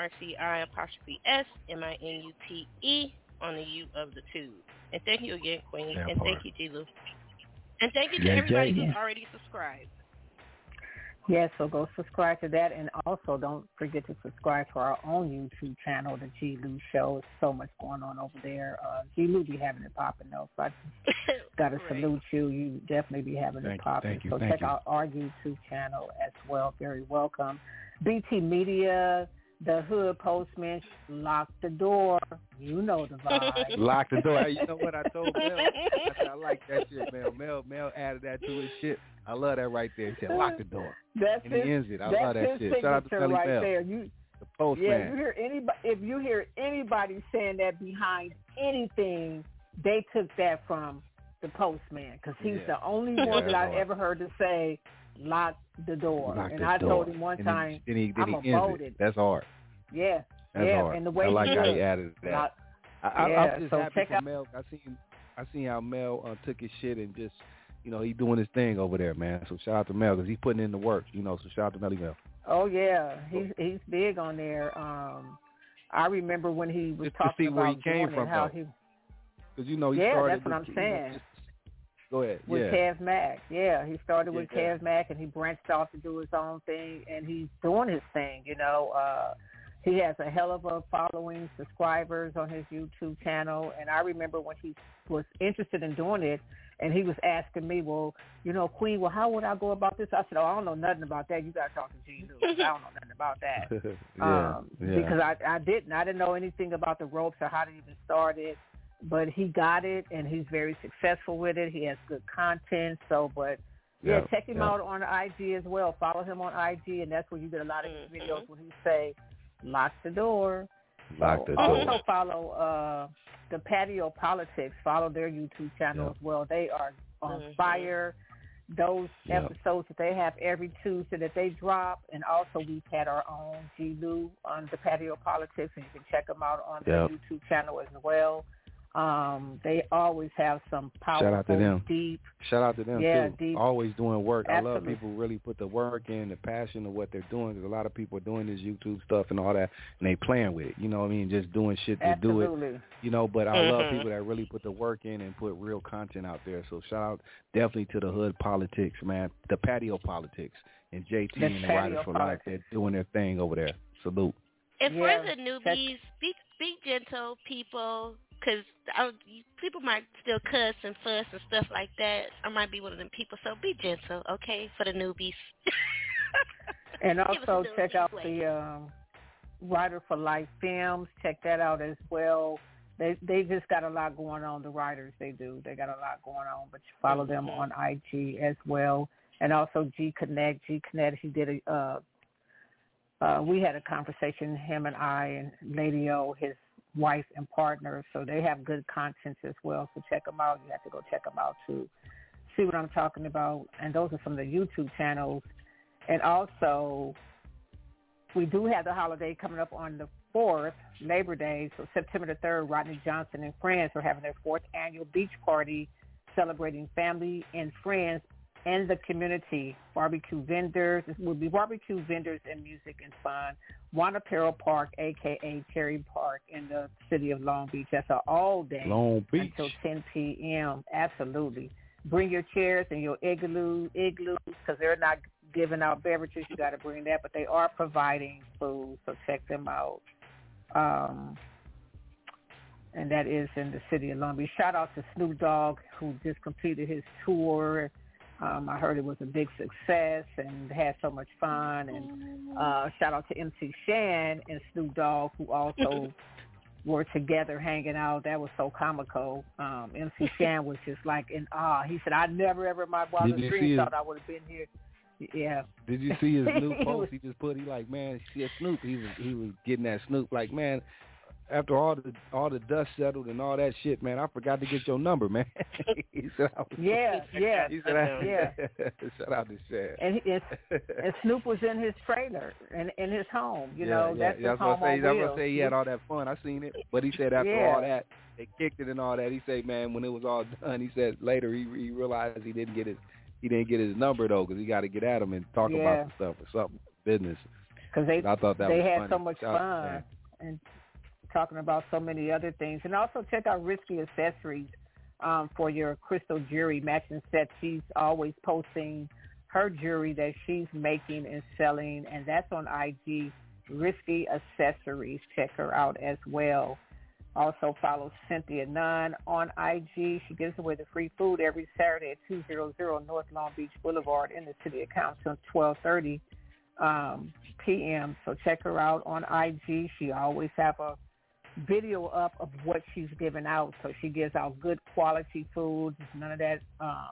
MarciI'Minute on the U of the two. And thank you again, Queen. And thank you, G. Lou. And thank you to everybody who's already subscribed. Yes, so go subscribe to that. And also don't forget to subscribe to our own YouTube channel, The G. Lou Show. There's so much going on over there. G. Lou be having it popping, though. So I got to salute you. You definitely be having it popping. So check out our YouTube channel as well. Very welcome. BT Media, The Hood Postman, lock the door. You know the vibe. Lock the door. You know what I told Mel? I said, I like that shit, Mel. Mel added that to his shit. I love that right there. He said, lock the door. And he ends it. I love that shit. Shout out to Kelly Bell. There. The Postman. Yeah, if you hear anybody saying that behind anything, they took that from the Postman, because he's the only one that I've ever heard to say, lock the door. I told him one time, I'm a voted. That's hard. Yeah. That's hard. And the way I like how he added that. I'm just happy for Mel. I seen how Mel took his shit and just, he's doing his thing over there, man. So shout out to Mel, because he's putting in the work, so shout out to Melly Mel. Oh, yeah. He's big on there. I remember when he was talking about where he came from, how he started. That's what I'm saying. Go ahead. With Kev Mack. Yeah, he started with Kev Mack, and he branched off to do his own thing, and he's doing his thing, He has a hell of a following, subscribers on his YouTube channel, and I remember when he was interested in doing it, and he was asking me, Queen, how would I go about this? I said, I don't know nothing about that. You got to talk to G. Lou. I don't know nothing about that. Because I didn't know anything about the ropes or how to even start it. But he got it, and he's very successful with it. He has good content. Check him out on IG as well. Follow him on IG, and that's where you get a lot of his videos when he say, lock the door. Lock the door. Also follow the Patio Politics. Follow their YouTube channel as well. They are on fire. Those episodes that they have every Tuesday that they drop, and also we've had our own G. Lou on the Patio Politics, and you can check them out on their YouTube channel as well. They always have some powerful, deep. Shout out to them too. Deep. Always doing work. Absolutely. I love people who really put the work in, the passion of what they're doing. Because a lot of people are doing this YouTube stuff and all that, and they playing with it. You know what I mean? Just doing shit to do it. But I love people that really put the work in and put real content out there. So shout out definitely to the Hood Politics, man. The Patio Politics and JT and the Riders for Life. They're doing their thing over there. Salute. And for the newbies, be gentle, people. because people might still cuss and fuss and stuff like that. I might be one of them people, so be gentle, okay, for the newbies. And also check out the Writer for Life Films. Check that out as well. They just got a lot going on, the writers, they do. They got a lot going on, but you follow them on IG as well. And also G Connect, he did we had a conversation, him and I and Lady O, his wife and partner, so they have good content as well, so check them out. You have to go check them out to see what I'm talking about, and those are some of the YouTube channels. And also, we do have the holiday coming up on the 4th, Labor Day, so September the 3rd, Rodney Johnson and friends are having their 4th annual beach party celebrating family and friends and the community. Barbecue vendors, it will be barbecue vendors and music and fun. Wanapero Park, a.k.a. Terry Park in the city of Long Beach. That's an all day until 10 p.m. Absolutely. Bring your chairs and your igloos because they're not giving out beverages. You got to bring that, but they are providing food, so check them out. And that is in the city of Long Beach. Shout out to Snoop Dogg, who just completed his tour. I heard it was a big success and had so much fun. And shout out to MC Shan and Snoop Dogg, who also were together hanging out. That was so comical. MC Shan was just like in awe. He said, I never ever in my wildest dreams thought I would have been here. Yeah. Did you see his new post? He just put, man, see Snoop. He was getting that Snoop. Like, man, after all the dust settled and all that shit, man, I forgot to get your number, man. He said, yeah. He said, shout out to Shad. And Snoop was in his trailer in his home. You know, that's his home on wheels. I was going to say he had all that fun. I seen it. But he said after all that, they kicked it and all that. He said, man, when it was all done, he said later he realized he didn't get his number though, because he got to get at him and talk about the stuff or something business. Because I thought that they was had funny. so much fun and talking about so many other things. And also check out Risky Accessories for your crystal jewelry matching set. She's always posting her jewelry that she's making and selling, and that's on IG, Risky Accessories. Check her out as well. Also follow Cynthia Nunn on IG. She gives away the free food every Saturday at 200 North Long Beach Boulevard in the city of Compton, 12:30 p.m. So check her out on IG. She always have a video up of what she's giving out. So she gives out good quality food. None of that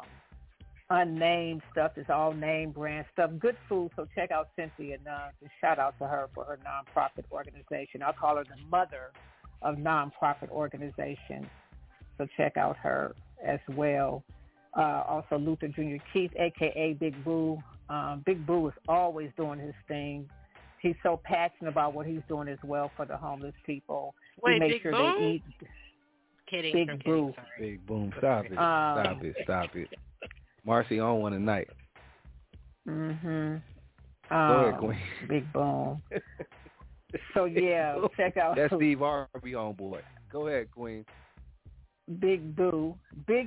unnamed stuff. It's all name brand stuff. Good food. So check out Cynthia Nunn. And shout out to her for her nonprofit organization. I'll call her the mother of nonprofit organizations. So check out her as well. Also Luther Jr. Keith, a.k.a. Big Boo. Big Boo is always doing his thing. He's so passionate about what he's doing as well for the homeless people. Wait, he makes Big sure Boom? they eat. Kidding. Big Boo. Big Boom. Stop it. Stop it. Marcy on one tonight. Mm-hmm. Go ahead, Queen. Big Boom. So, yeah, check out. That's Steve Harvey homeboy. Go ahead, Queen. Big Boo,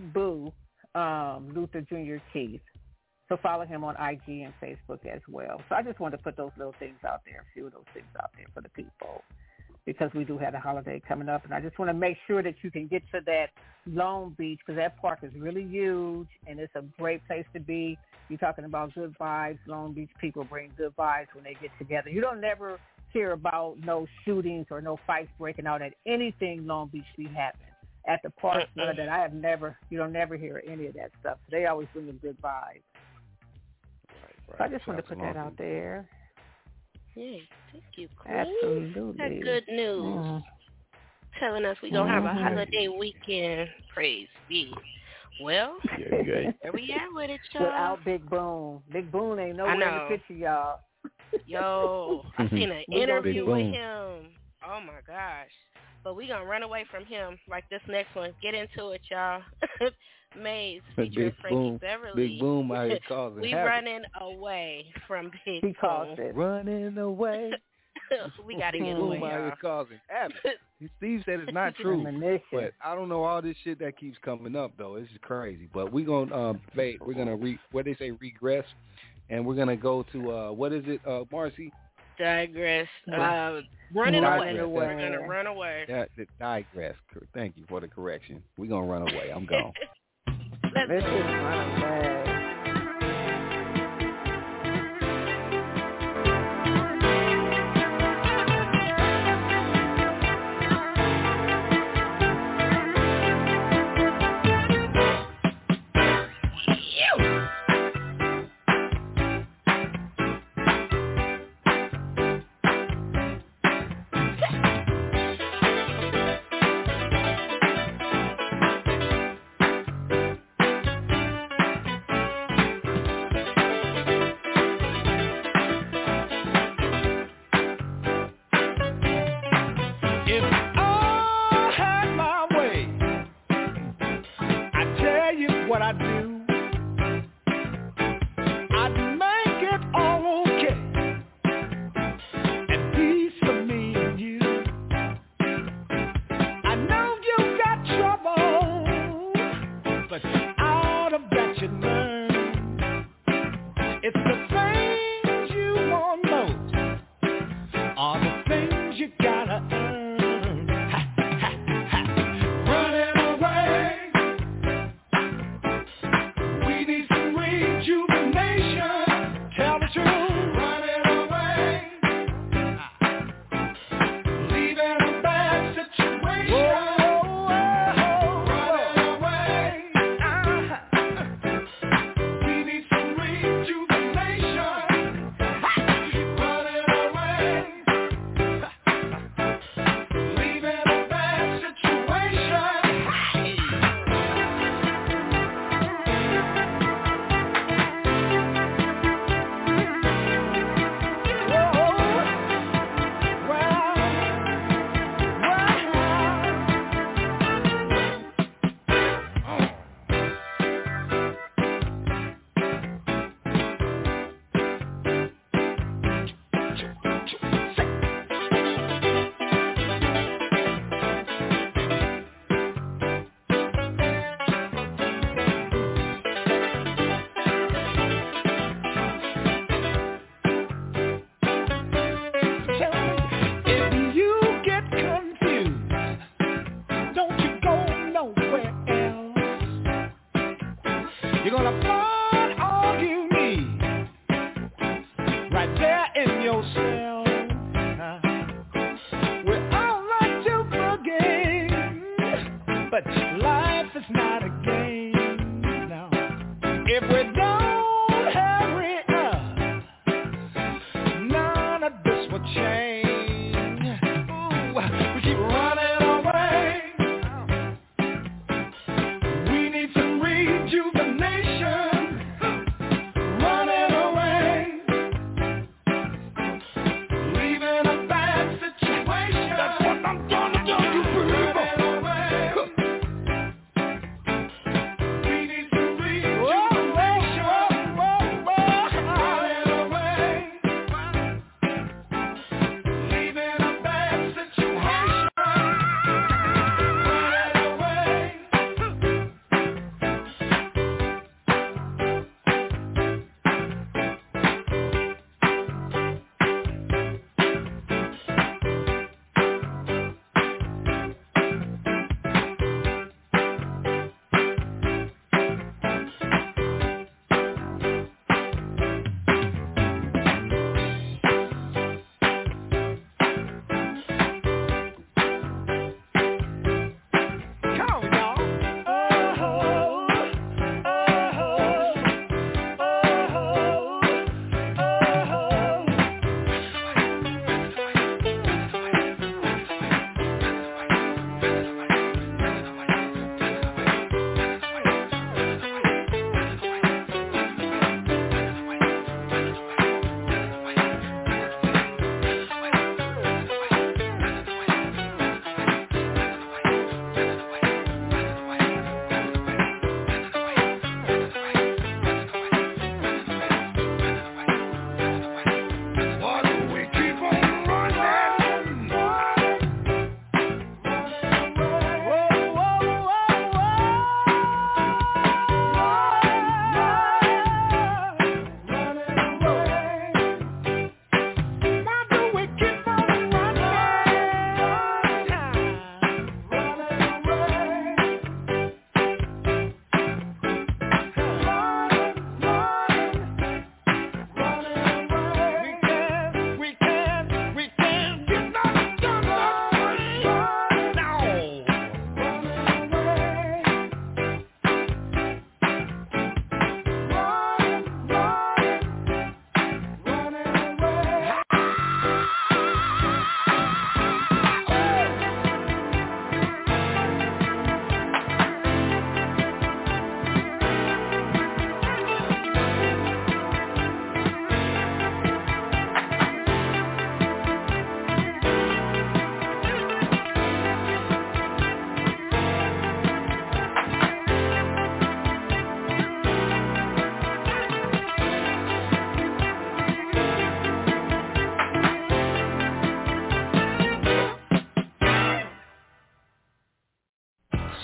Luther Jr. Keith. So follow him on IG and Facebook as well. So I just wanted to put those little things out there, a few of those things out there for the people, because we do have a holiday coming up. And I just want to make sure that you can get to that Long Beach, because that park is really huge, and it's a great place to be. You're talking about good vibes. Long Beach people bring good vibes when they get together. You don't never hear about no shootings or no fights breaking out at anything Long Beach be happening. At the park, none of that. You don't never hear any of that stuff. So they always bring a good vibe. Right. So I just want to put that out there. Yeah, thank you, Queen. Absolutely. That good news. Telling us we're going to have a holiday weekend. Praise be. Well, good. there we are with it, y'all. Without Big Boom. Big Boom ain't nowhere in the picture, y'all. Yo, I seen an interview with him. Oh, my gosh. But we're going to run away from him like this next one. Get into it, y'all. Maze featuring Frankie Beverly. Big Boom out here causing We havoc. Running away from Big He Boom. calls it. Running away. We got to get Boom away, out here y'all. causing havoc. Steve said it's not true. But I don't know all this shit that keeps coming up, though. It's just crazy. But we're going to we're going to, what they say, regress. And we're going to go to, what is it, Marcy? Digress. Running away. We're gonna run away. Digress. Thank you for the correction. We're gonna run away. I'm gone. Let's just run away.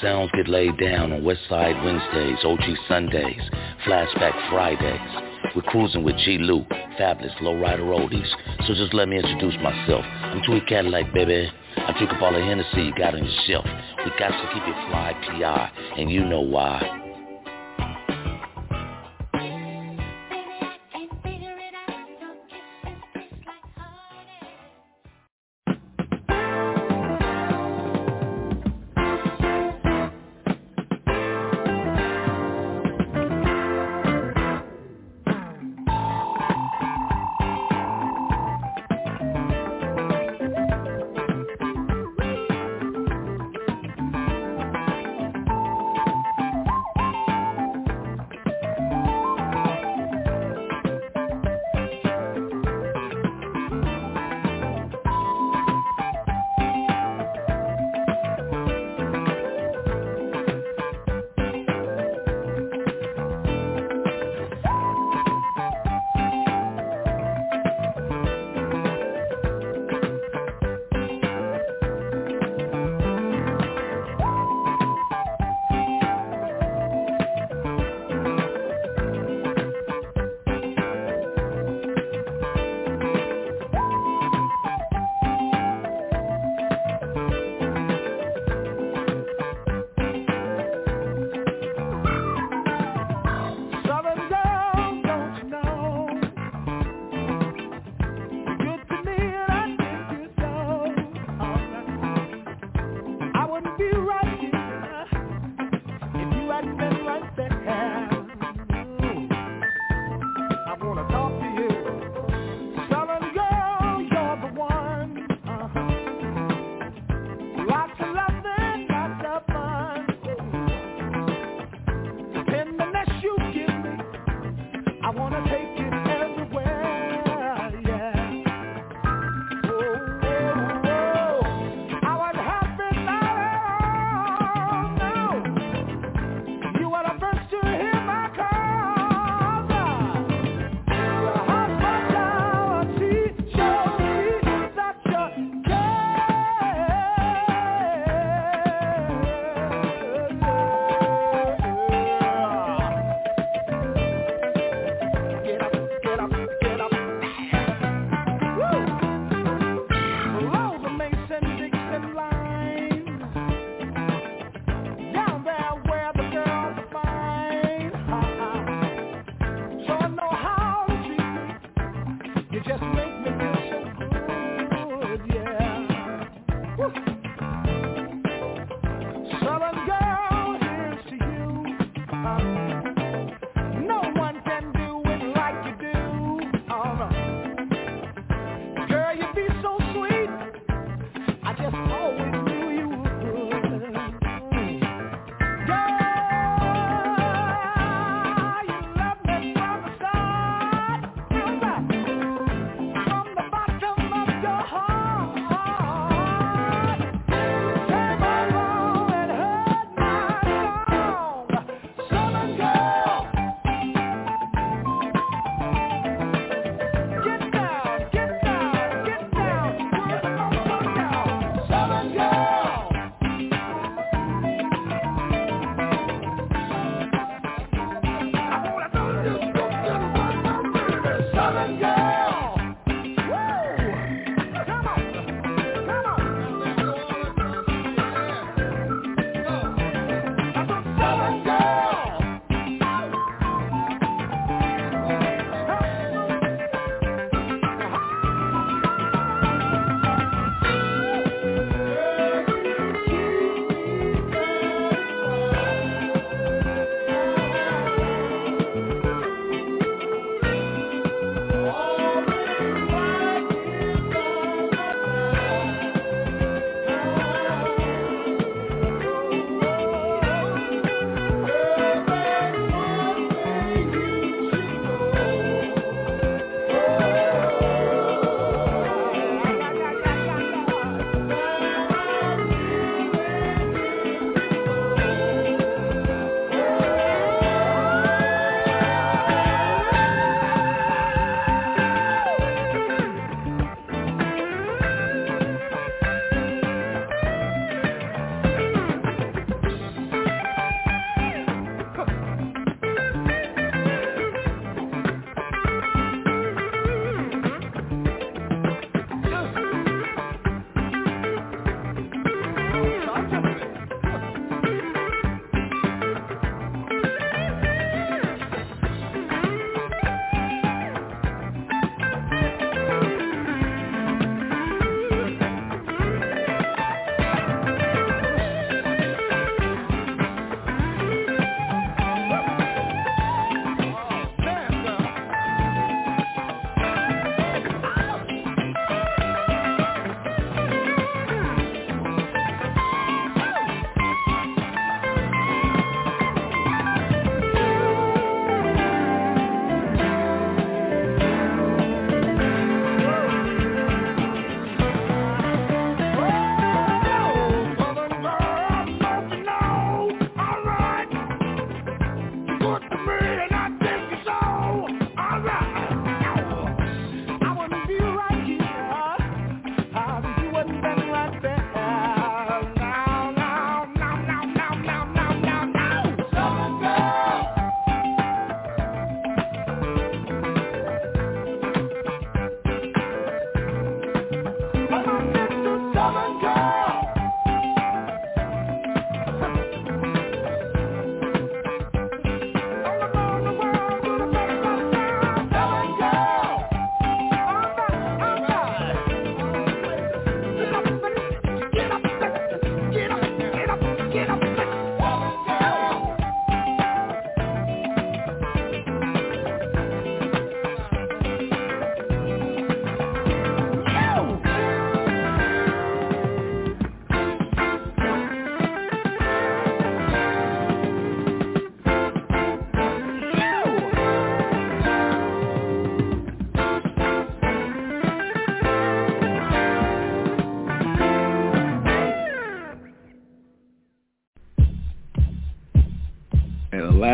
sounds get laid down on Westside Wednesdays, OG Sundays, Flashback Fridays. We're cruising with G. Lou, Fabulous, Lowrider Oldies. So just let me introduce myself. I'm Tweet Cadillac, baby. I drink up all the Hennessy you got on your shelf. We got to keep it fly, PR, and you know why.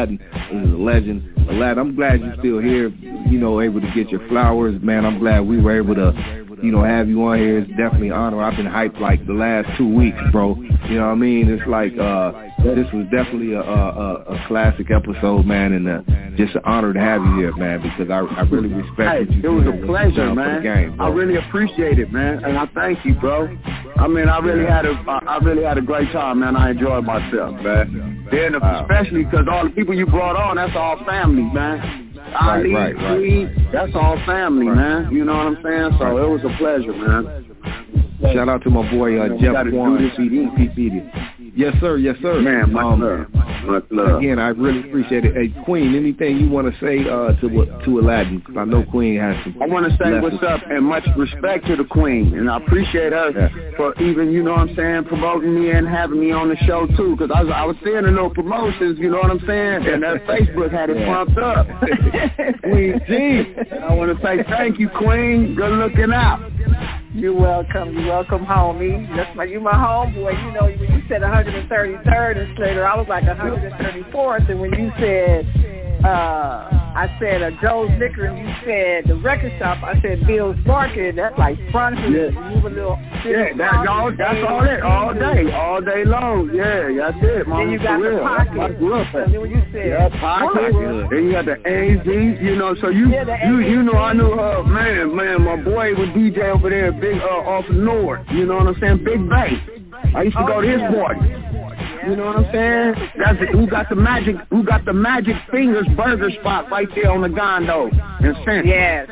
Aladdin is a legend. Aladdin, I'm glad you're still here, you know, able to get your flowers, man. I'm glad we were able to, you know, have you on here. It's definitely an honor. I've been hyped like the last 2 weeks, bro. You know what I mean? It's like this was definitely a classic episode, man, and just an honor to have you here, man, because I really respect what you do. It was a pleasure, man. Game, I really appreciate it, man, and I thank you, bro. I mean, I really had a great time, man. I enjoyed myself, man. And especially because all the people you brought on, that's all family, man. Ali, Creed, that's all family, man. You know what I'm saying? So it was a pleasure, man. Shout out to my boy Jeff Warren, PCD. Yes, sir. Man, much love. Again, I really appreciate it. Hey, Queen, anything you want to say to Aladdin? Because I know Queen has some. I want to say what's up and much respect to the Queen, and I appreciate her for even, you know what I'm saying, promoting me and having me on the show too. Because I was seeing the little promotions, you know what I'm saying, and that Facebook had it pumped up. Queen G, I want to say thank you, Queen. Good looking out. You're welcome, homie. You my homeboy. You know, when you said 133rd and Slater, I was like 134th. And when you said, I said Joe's Liquor, and you said the record shop, I said Bill's Market. That's like front of it. Move a little. That's all it. All day long. Yeah, that's it, Mama. Then you got the Pocket. And then when you said Pocket, then you got the AZ. You know, so you know, I knew her. Man, my boy was DJ over there, big off the north. You know what I'm saying? Big Bay. I used to go to his party. You know what I'm saying? That's it. Who got the Magic Fingers burger spot right there on the Gondo in Central.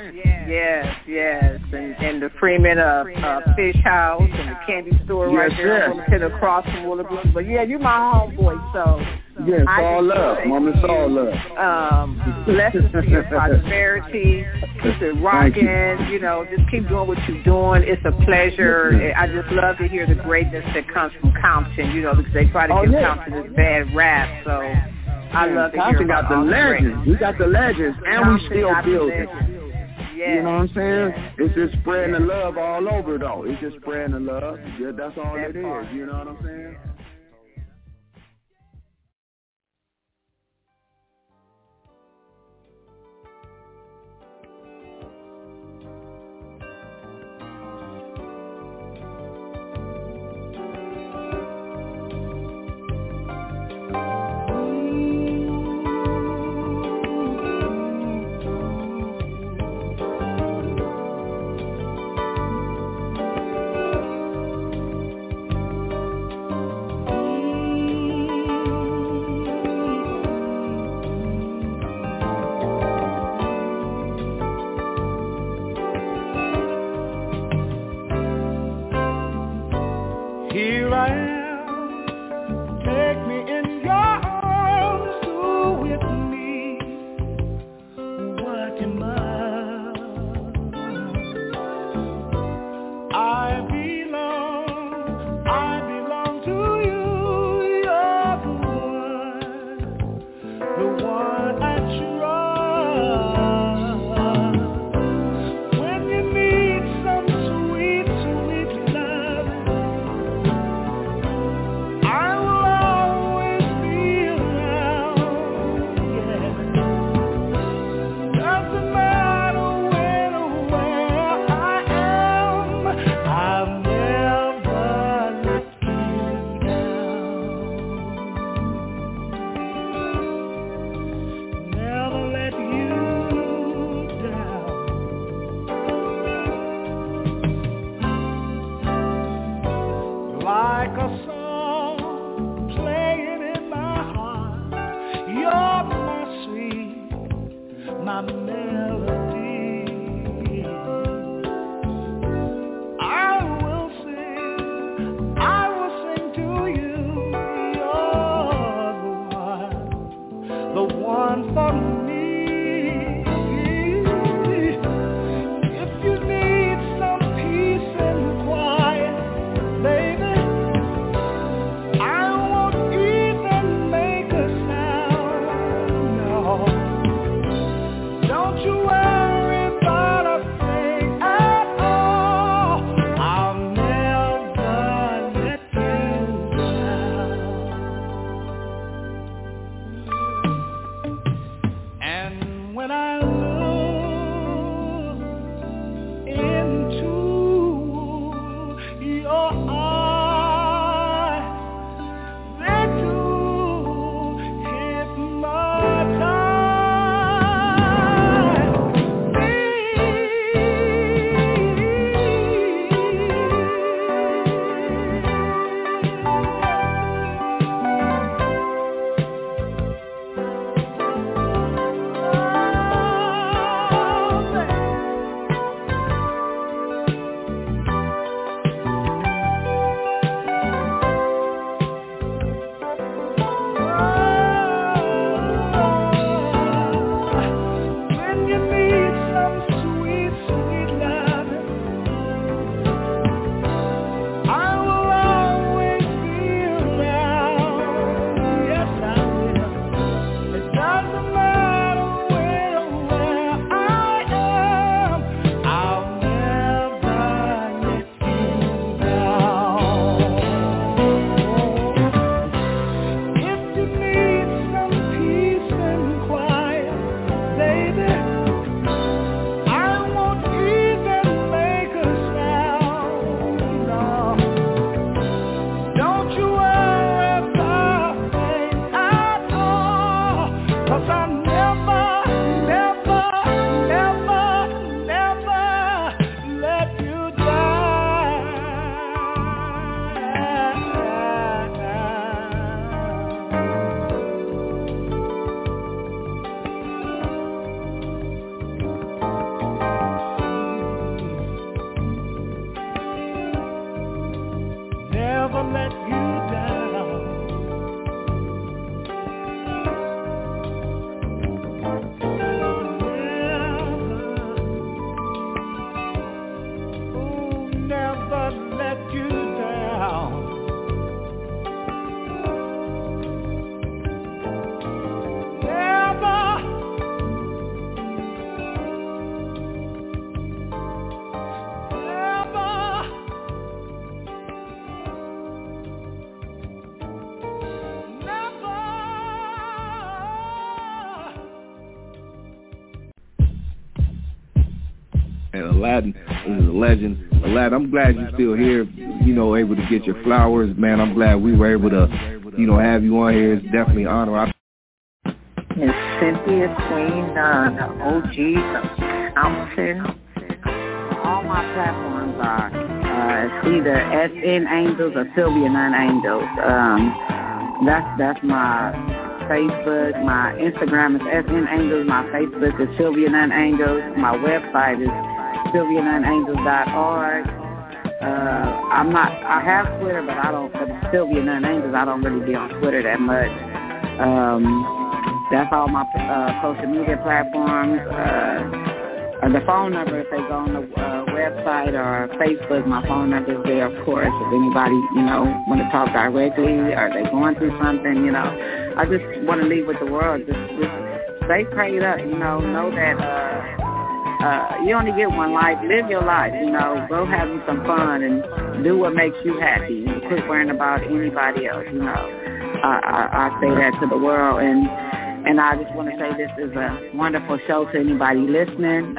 Yes. And the Freeman Fish House and the candy store right there across from Willoughby. But yeah, you my homeboy, so yeah, it's all love, Mama. It's all love. Blessings to your prosperity. Keep it rocking. You know, just keep doing what you're doing. It's a pleasure. I just love to hear the greatness that comes from Compton. You know, because they try to give Compton this bad rap. So I love to hear about the legends. We got the legends, and Compton, we still building. Yeah. You know what I'm saying? It's just spreading the love all over, though. It's just spreading the love. Yeah, that's all it is. You know what I'm saying? And Aladdin is a legend. Aladdin, I'm glad you're still here, able to get your flowers. Man, I'm glad we were able to, have you on here. It's definitely an honor. Miss Cynthia Queen, the OG of Compton. All my platforms are it's either SN Angels or Sylvia Nunn Angels. That's my Facebook. My Instagram is SN Angels. My Facebook is Sylvia Nunn Angels. My website is SylviaNunnAngels.org. I have Twitter, but I don't. For Sylvia Nunn Angels, I don't really be on Twitter that much. That's all my social media platforms. The phone number, if they go on the website or Facebook, my phone number is there, of course. If anybody, want to talk directly or they're going through something, I just want to leave with the world. Just stay prayed up, know that you only get one life. Live your life, go have you some fun and do what makes you happy. And quit worrying about anybody else, I say that to the world. And I just want to say this is a wonderful show to anybody listening.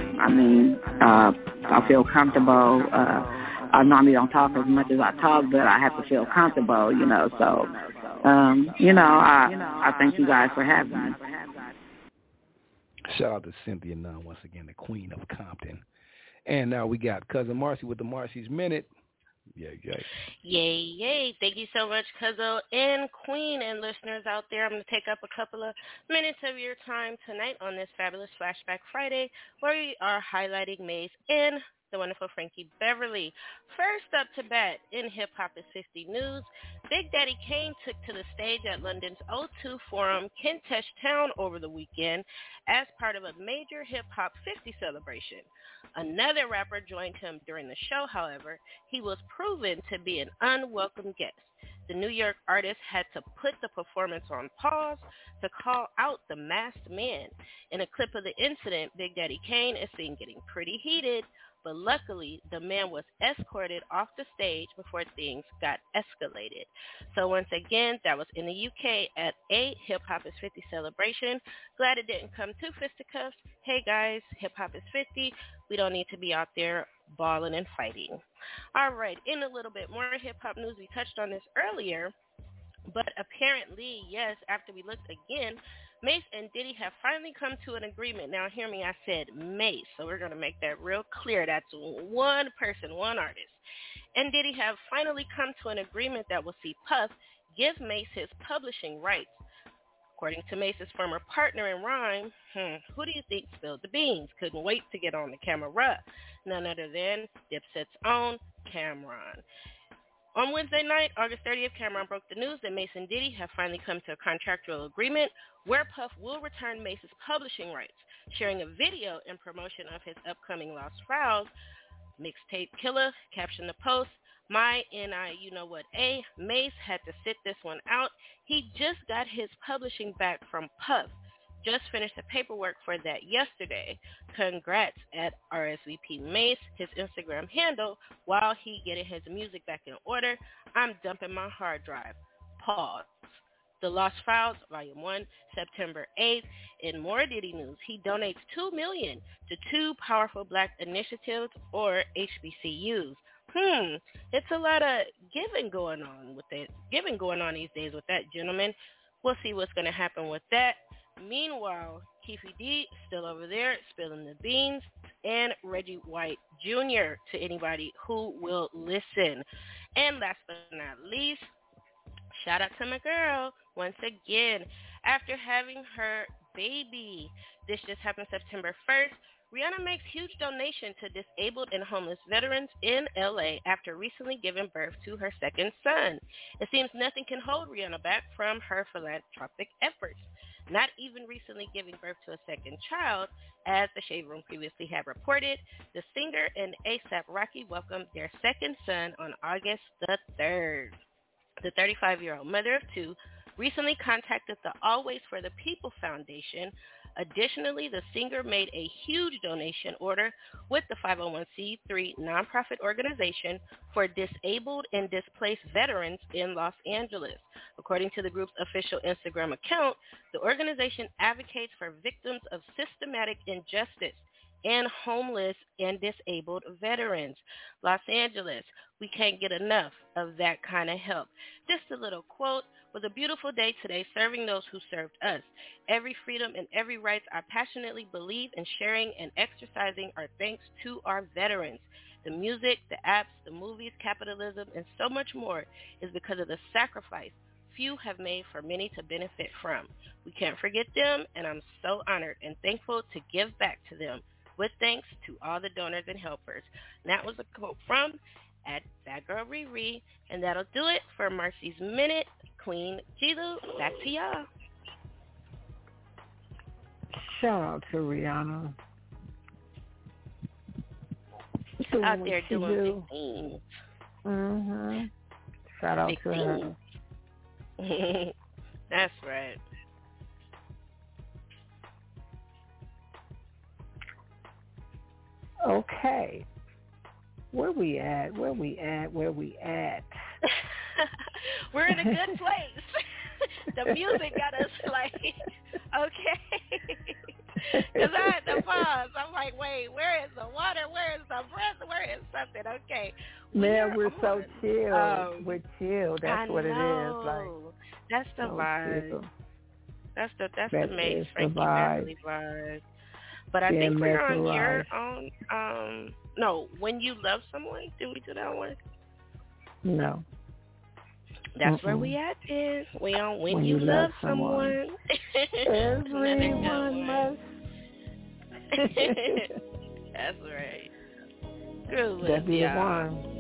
I feel comfortable. I normally don't talk as much as I talk, but I have to feel comfortable, So, I thank you guys for having me. Shout out to Cynthia Nunn once again, the Queen of Compton. And now we got Cousin Marcy with the Marcy's Minute. Yay. Thank you so much, Cuzzo and Queen and listeners out there. I'm going to take up a couple of minutes of your time tonight on this fabulous Flashback Friday, where we are highlighting Maze and the wonderful Frankie Beverly. First up to bat in Hip Hop is 50 News, Big Daddy Kane took to the stage at London's O2 Forum, Kentish Town, over the weekend as part of a major Hip Hop 50 celebration. Another rapper joined him during the show, however. He was proven to be an unwelcome guest. The New York artist had to put the performance on pause to call out the masked man. In a clip of the incident, Big Daddy Kane is seen getting pretty heated, but luckily the man was escorted off the stage before things got escalated. So once again, that was in the UK at a Hip Hop is 50 celebration. Glad it didn't come to fisticuffs. Hey guys, Hip Hop is 50. We don't need to be out there balling and fighting. All right, in a little bit more hip-hop news, we touched on this earlier, but apparently, yes, after we looked again, Mace and Diddy have finally come to an agreement. Now, hear me, I said Mace, so we're going to make that real clear. That's one person, one artist. And Diddy have finally come to an agreement that will see Puff give Mace his publishing rights. According to Mace's former partner in rhyme, who do you think spilled the beans? Couldn't wait to get on the camera. None other than Dipset's own Cam'ron. On Wednesday night, August 30th, Cam'ron broke the news that Mace and Diddy have finally come to a contractual agreement where Puff will return Mace's publishing rights, sharing a video in promotion of his upcoming Lost Files. Mixtape Killer captioned the post, "My N.I. You Know What A. Mace had to sit this one out. He just got his publishing back from Puff. Just finished the paperwork for that yesterday. Congrats at RSVP Mace, his Instagram handle, while he getting his music back in order. I'm dumping my hard drive. Pause." The Lost Files, Volume 1, September 8th. In more Diddy news, he donates $2 million to two powerful black initiatives, or HBCUs. It's a lot of giving going on these days with that, gentlemen. We'll see what's going to happen with that. Meanwhile, Keefe D still over there spilling the beans, and Reggie White Jr. to anybody who will listen. And last but not least, shout out to my girl once again. After having her baby, this just happened September 1st, Rihanna makes huge donation to disabled and homeless veterans in L.A. after recently giving birth to her second son. It seems nothing can hold Rihanna back from her philanthropic efforts, not even recently giving birth to a second child. As the Shade Room previously had reported, the singer and A$AP Rocky welcomed their second son on August the 3rd. The 35-year-old mother of two recently contacted the Always for the People Foundation. Additionally, the singer made a huge donation order with the 501c3 nonprofit organization for disabled and displaced veterans in Los Angeles. According to the group's official Instagram account, the organization advocates for victims of systematic injustice, and homeless and disabled veterans. Los Angeles, we can't get enough of that kind of help. Just a little quote. Was a beautiful day today, serving those who served us. Every freedom and every right I passionately believe in sharing and exercising are thanks to our veterans. The music, the apps, the movies, capitalism, and so much more is because of the sacrifice few have made for many to benefit from. We can't forget them, and I'm so honored and thankful to give back to them. With thanks to all the donors and helpers. And that was a quote from at That Girl Riri, and that'll do it for Marcy's Minute. Queen Jilu, back to y'all. Shout out to Rihanna. Out there doing big things. Mm-hmm. Shout out to her. That's right. Okay. Where we at? We're in a good place. The music got us like, okay. Because I had to pause. I'm like, wait, where is the water? Where is the breath? Where is something? Okay. Man, we're so chill. We're chill. That's what it is. Like, that's the vibe. Chill. That's the Mace Frankie Beverly vibe. But I think we're on your own. No, When You Love Someone. Did we do that one? No. That's where we at, is. We on When You Love Someone. Everyone must. That's right. Good That'd be the y'all. one.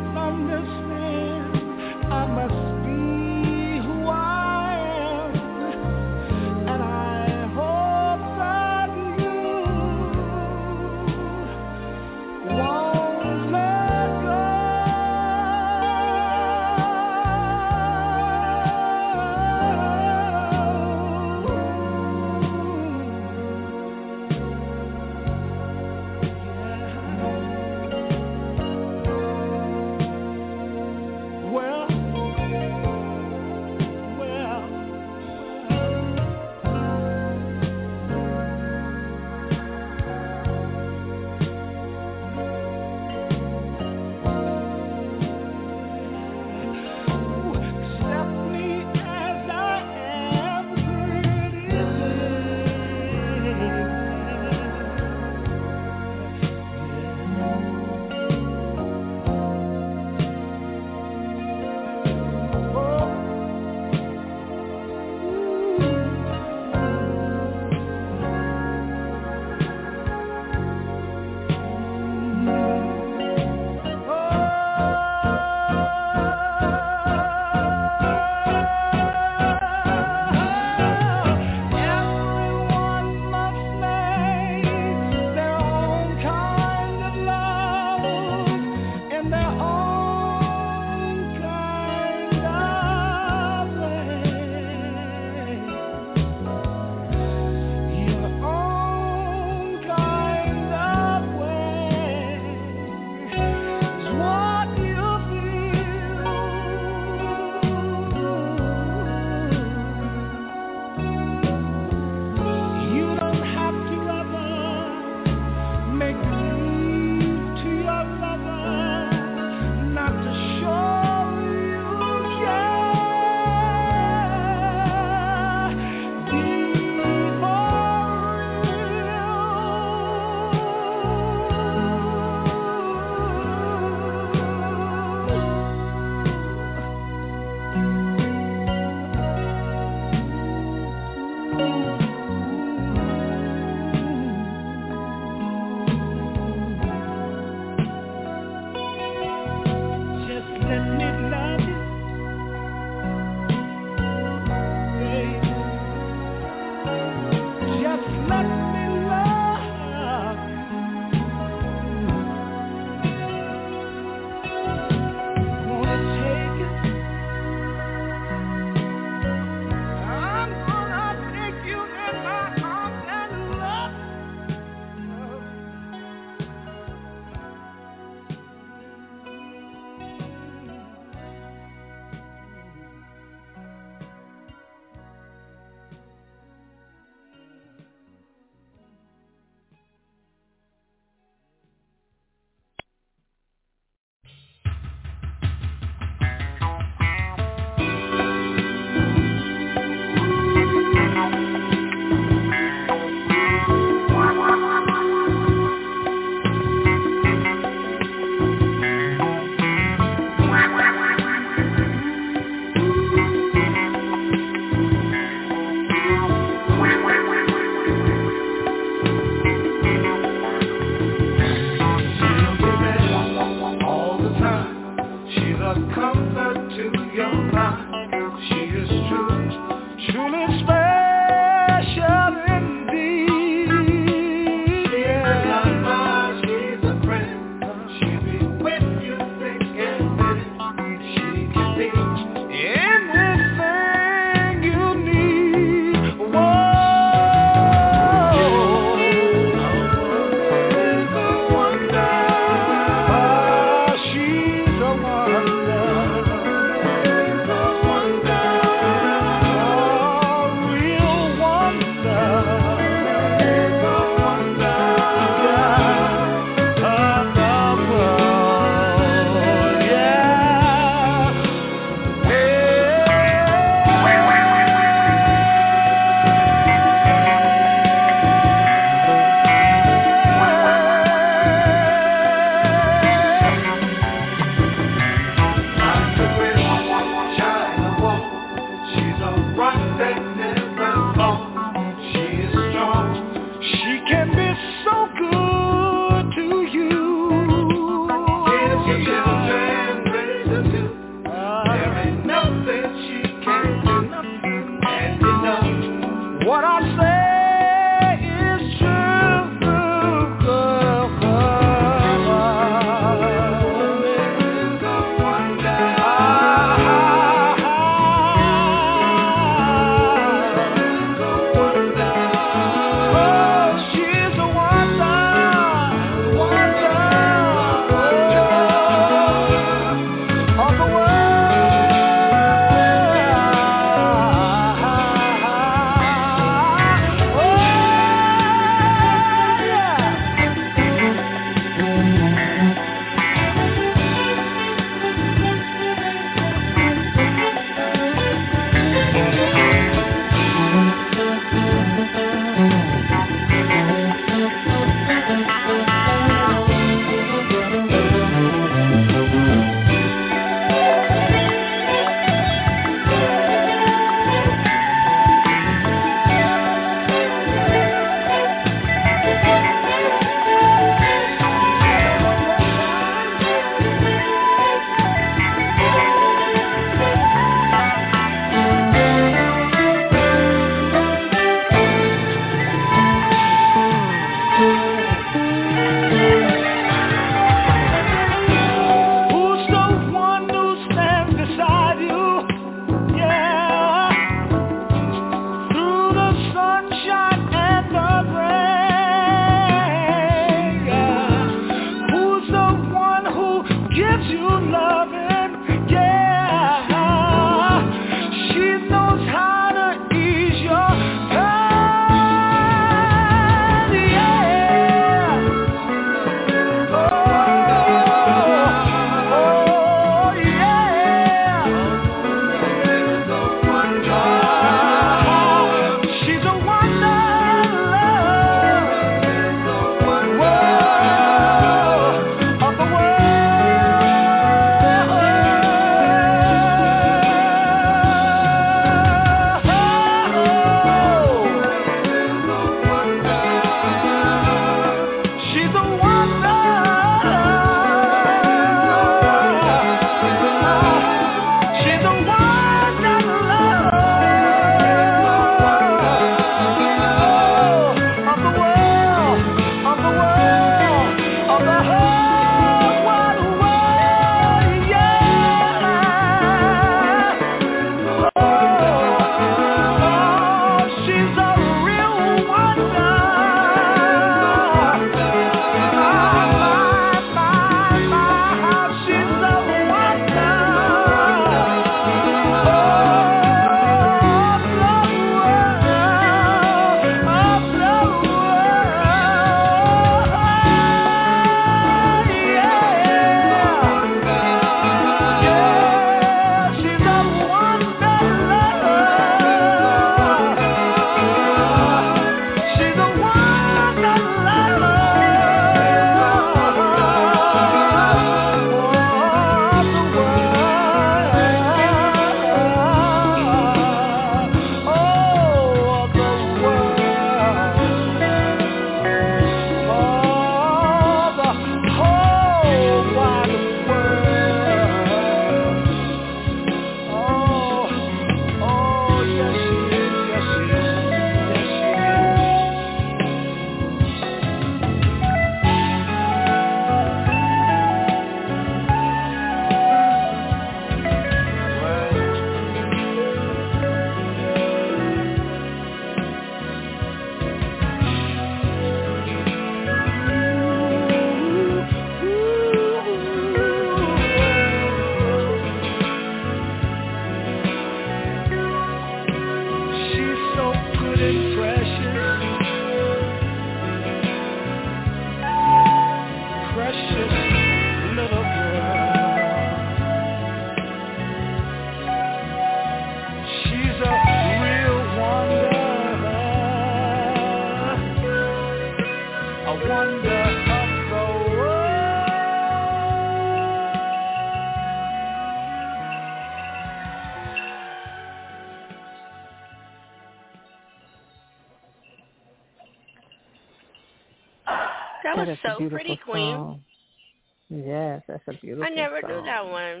That was so pretty, Queen. Song. Yes, that's a beautiful I never song. knew that one.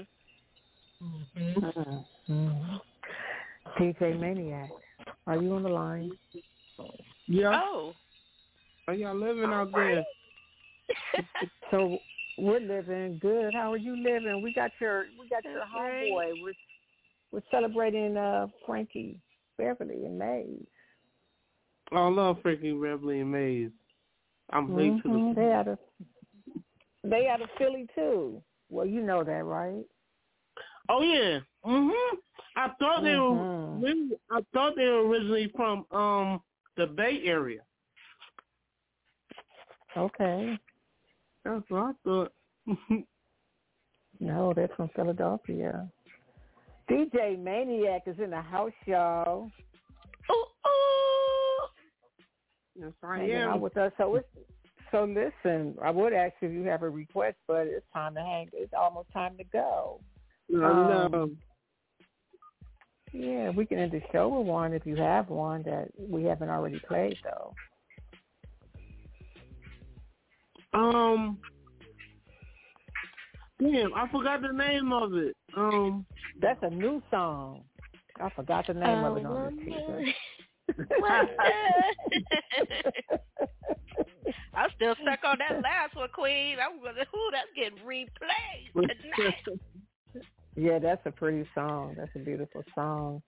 Mm-hmm. DJ Maniac, are you on the line? Yeah. Oh. How y'all living out there? So we're living good. How are you living? We got your homeboy. We're celebrating Frankie Beverly and Maze. I love Frankie Beverly and Maze. I'm late to the. They out of Philly too. Well, you know that, right? Oh yeah. I thought they were originally from the Bay Area. Okay. That's what I thought. No, they're from Philadelphia. DJ Maniac is in the house, y'all. Ooh. Yes, I Hanging am. out with us. So listen, I would ask if you have a request, but it's time to hang. It's almost time to go. No. Yeah, we can end the show with one if you have one that we haven't already played, though. Damn, I forgot the name of it. That's a new song. I forgot the name of it on this T-shirt. I'm still stuck on that last one, Queen. That's getting replayed tonight. Yeah, that's a pretty song. That's a beautiful song.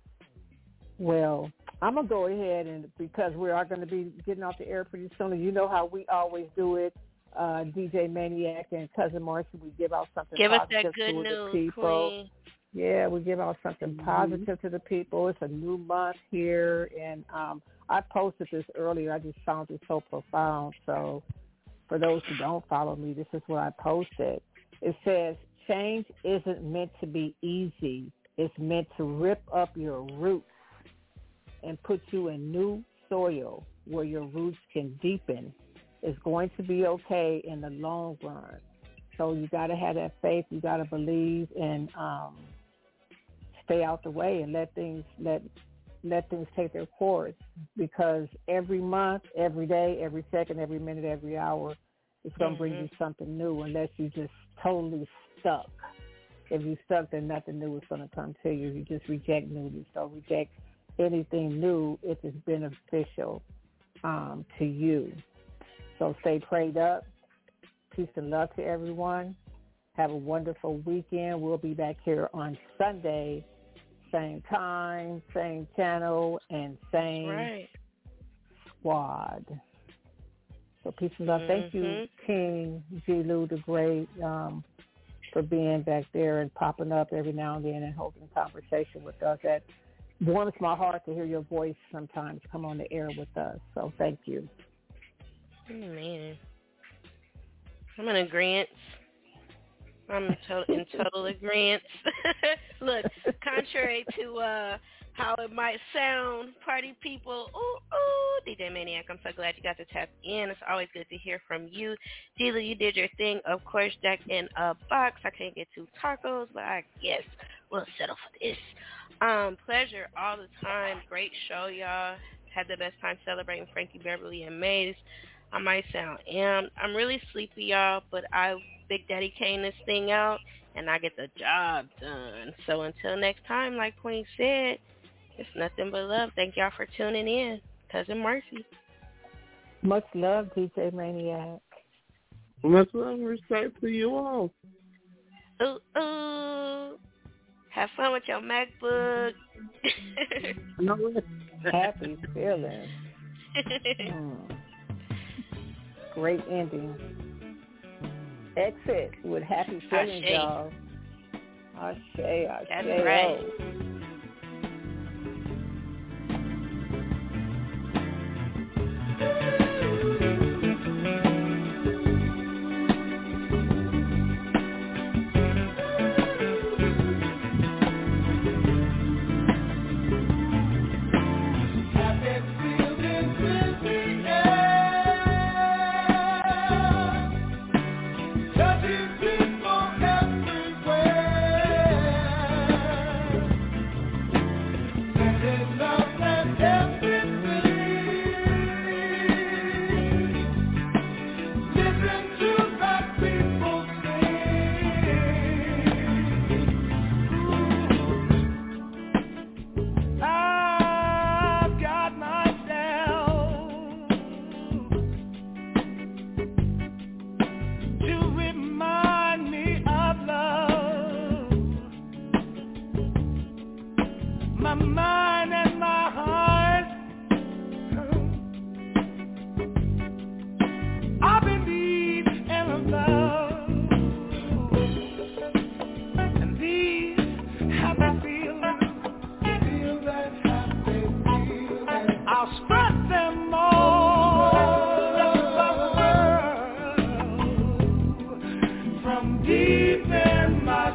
Well, I'm going to go ahead, and because we are going to be getting off the air pretty soon, and you know how we always do it, DJ Maniac and Cousin Marcy, we give out something positive to the people. Queen. Yeah, we give out something positive to the people. It's a new month here, and I posted this earlier. I just found it so profound. So for those who don't follow me, this is what I posted. It says, change isn't meant to be easy. It's meant to rip up your roots and put you in new soil where your roots can deepen. It's going to be okay in the long run. So you got to have that faith. You got to believe and stay out the way and let things take their course, because every month, every day, every second, every minute, every hour, it's going to bring you something new, unless you just totally stuck. If you're stuck, then nothing new is going to come to you. You just reject newness. So reject anything new if it's beneficial to you. So stay prayed up. Peace and love to everyone. Have a wonderful weekend. We'll be back here on Sunday, same time, same channel, and same squad. So peace and love. Thank you, King G. Lou the Great, for being back there and popping up every now and then and holding conversation with us. That warms my heart to hear your voice sometimes come on the air with us. So thank you. Oh, man. I'm in agreement. I'm in total agreement. Look, contrary to how it might sound, party people, DJ Maniac, I'm so glad you got to tap in. It's always good to hear from you. Gila, you did your thing. Of course, Jack in a Box. I can't get 2 tacos, but I guess we'll settle for this. Pleasure all the time. Great show, y'all. Had the best time celebrating Frankie Beverly and Maze. I might sound amped. I'm really sleepy, y'all, but I Big Daddy Kane this thing out, and I get the job done. So until next time, like Queen said, it's nothing but love. Thank y'all for tuning in. Cousin Mercy. Much love, DJ Maniac. Much love and respect to you all. Have fun with your MacBook. Happy feeling. Great ending. Exit with happy feelings, y'all. Ashe. That's right.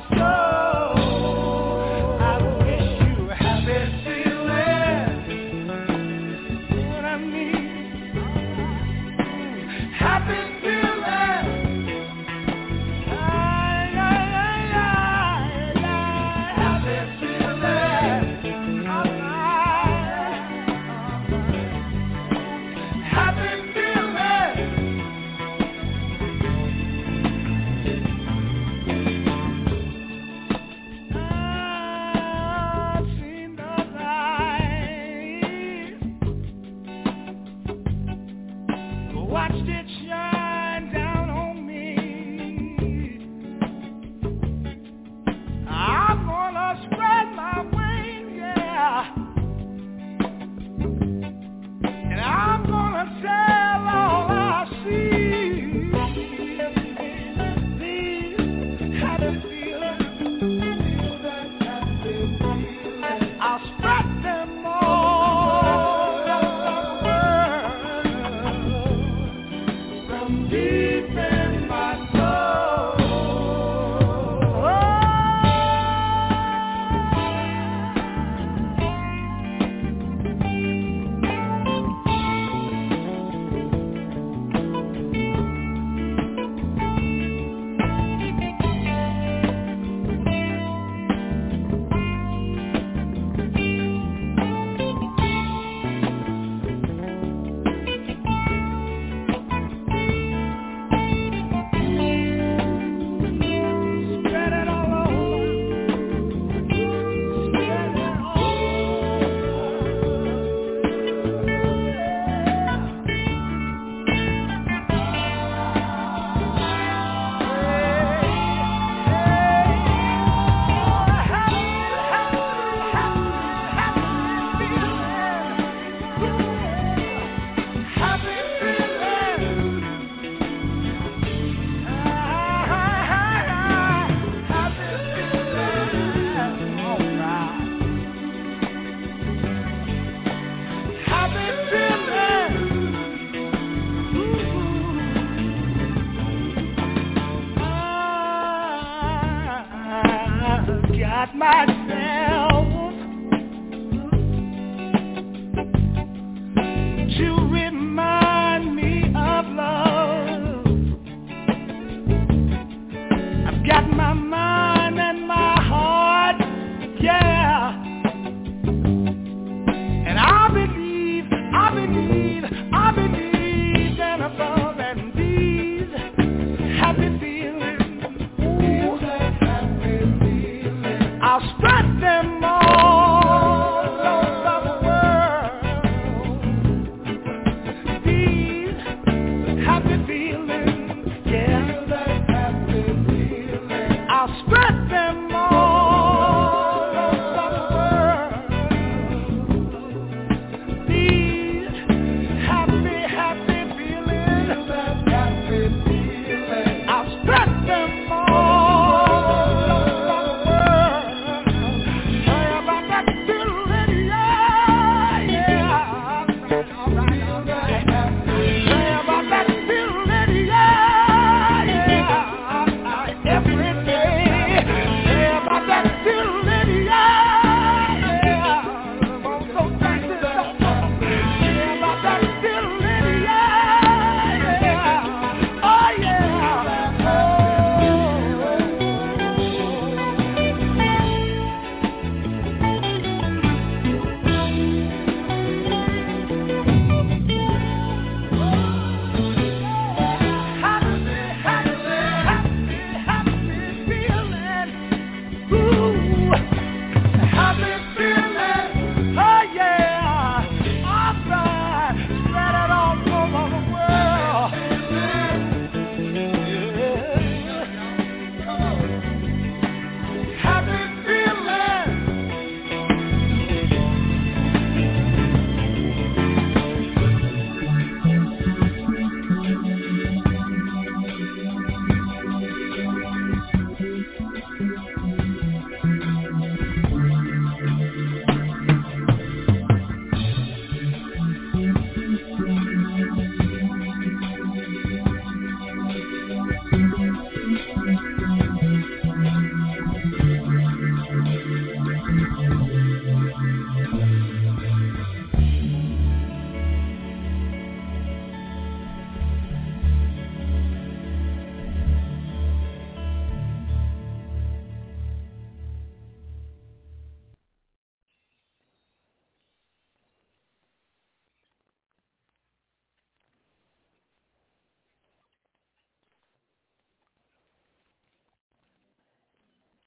Got my mind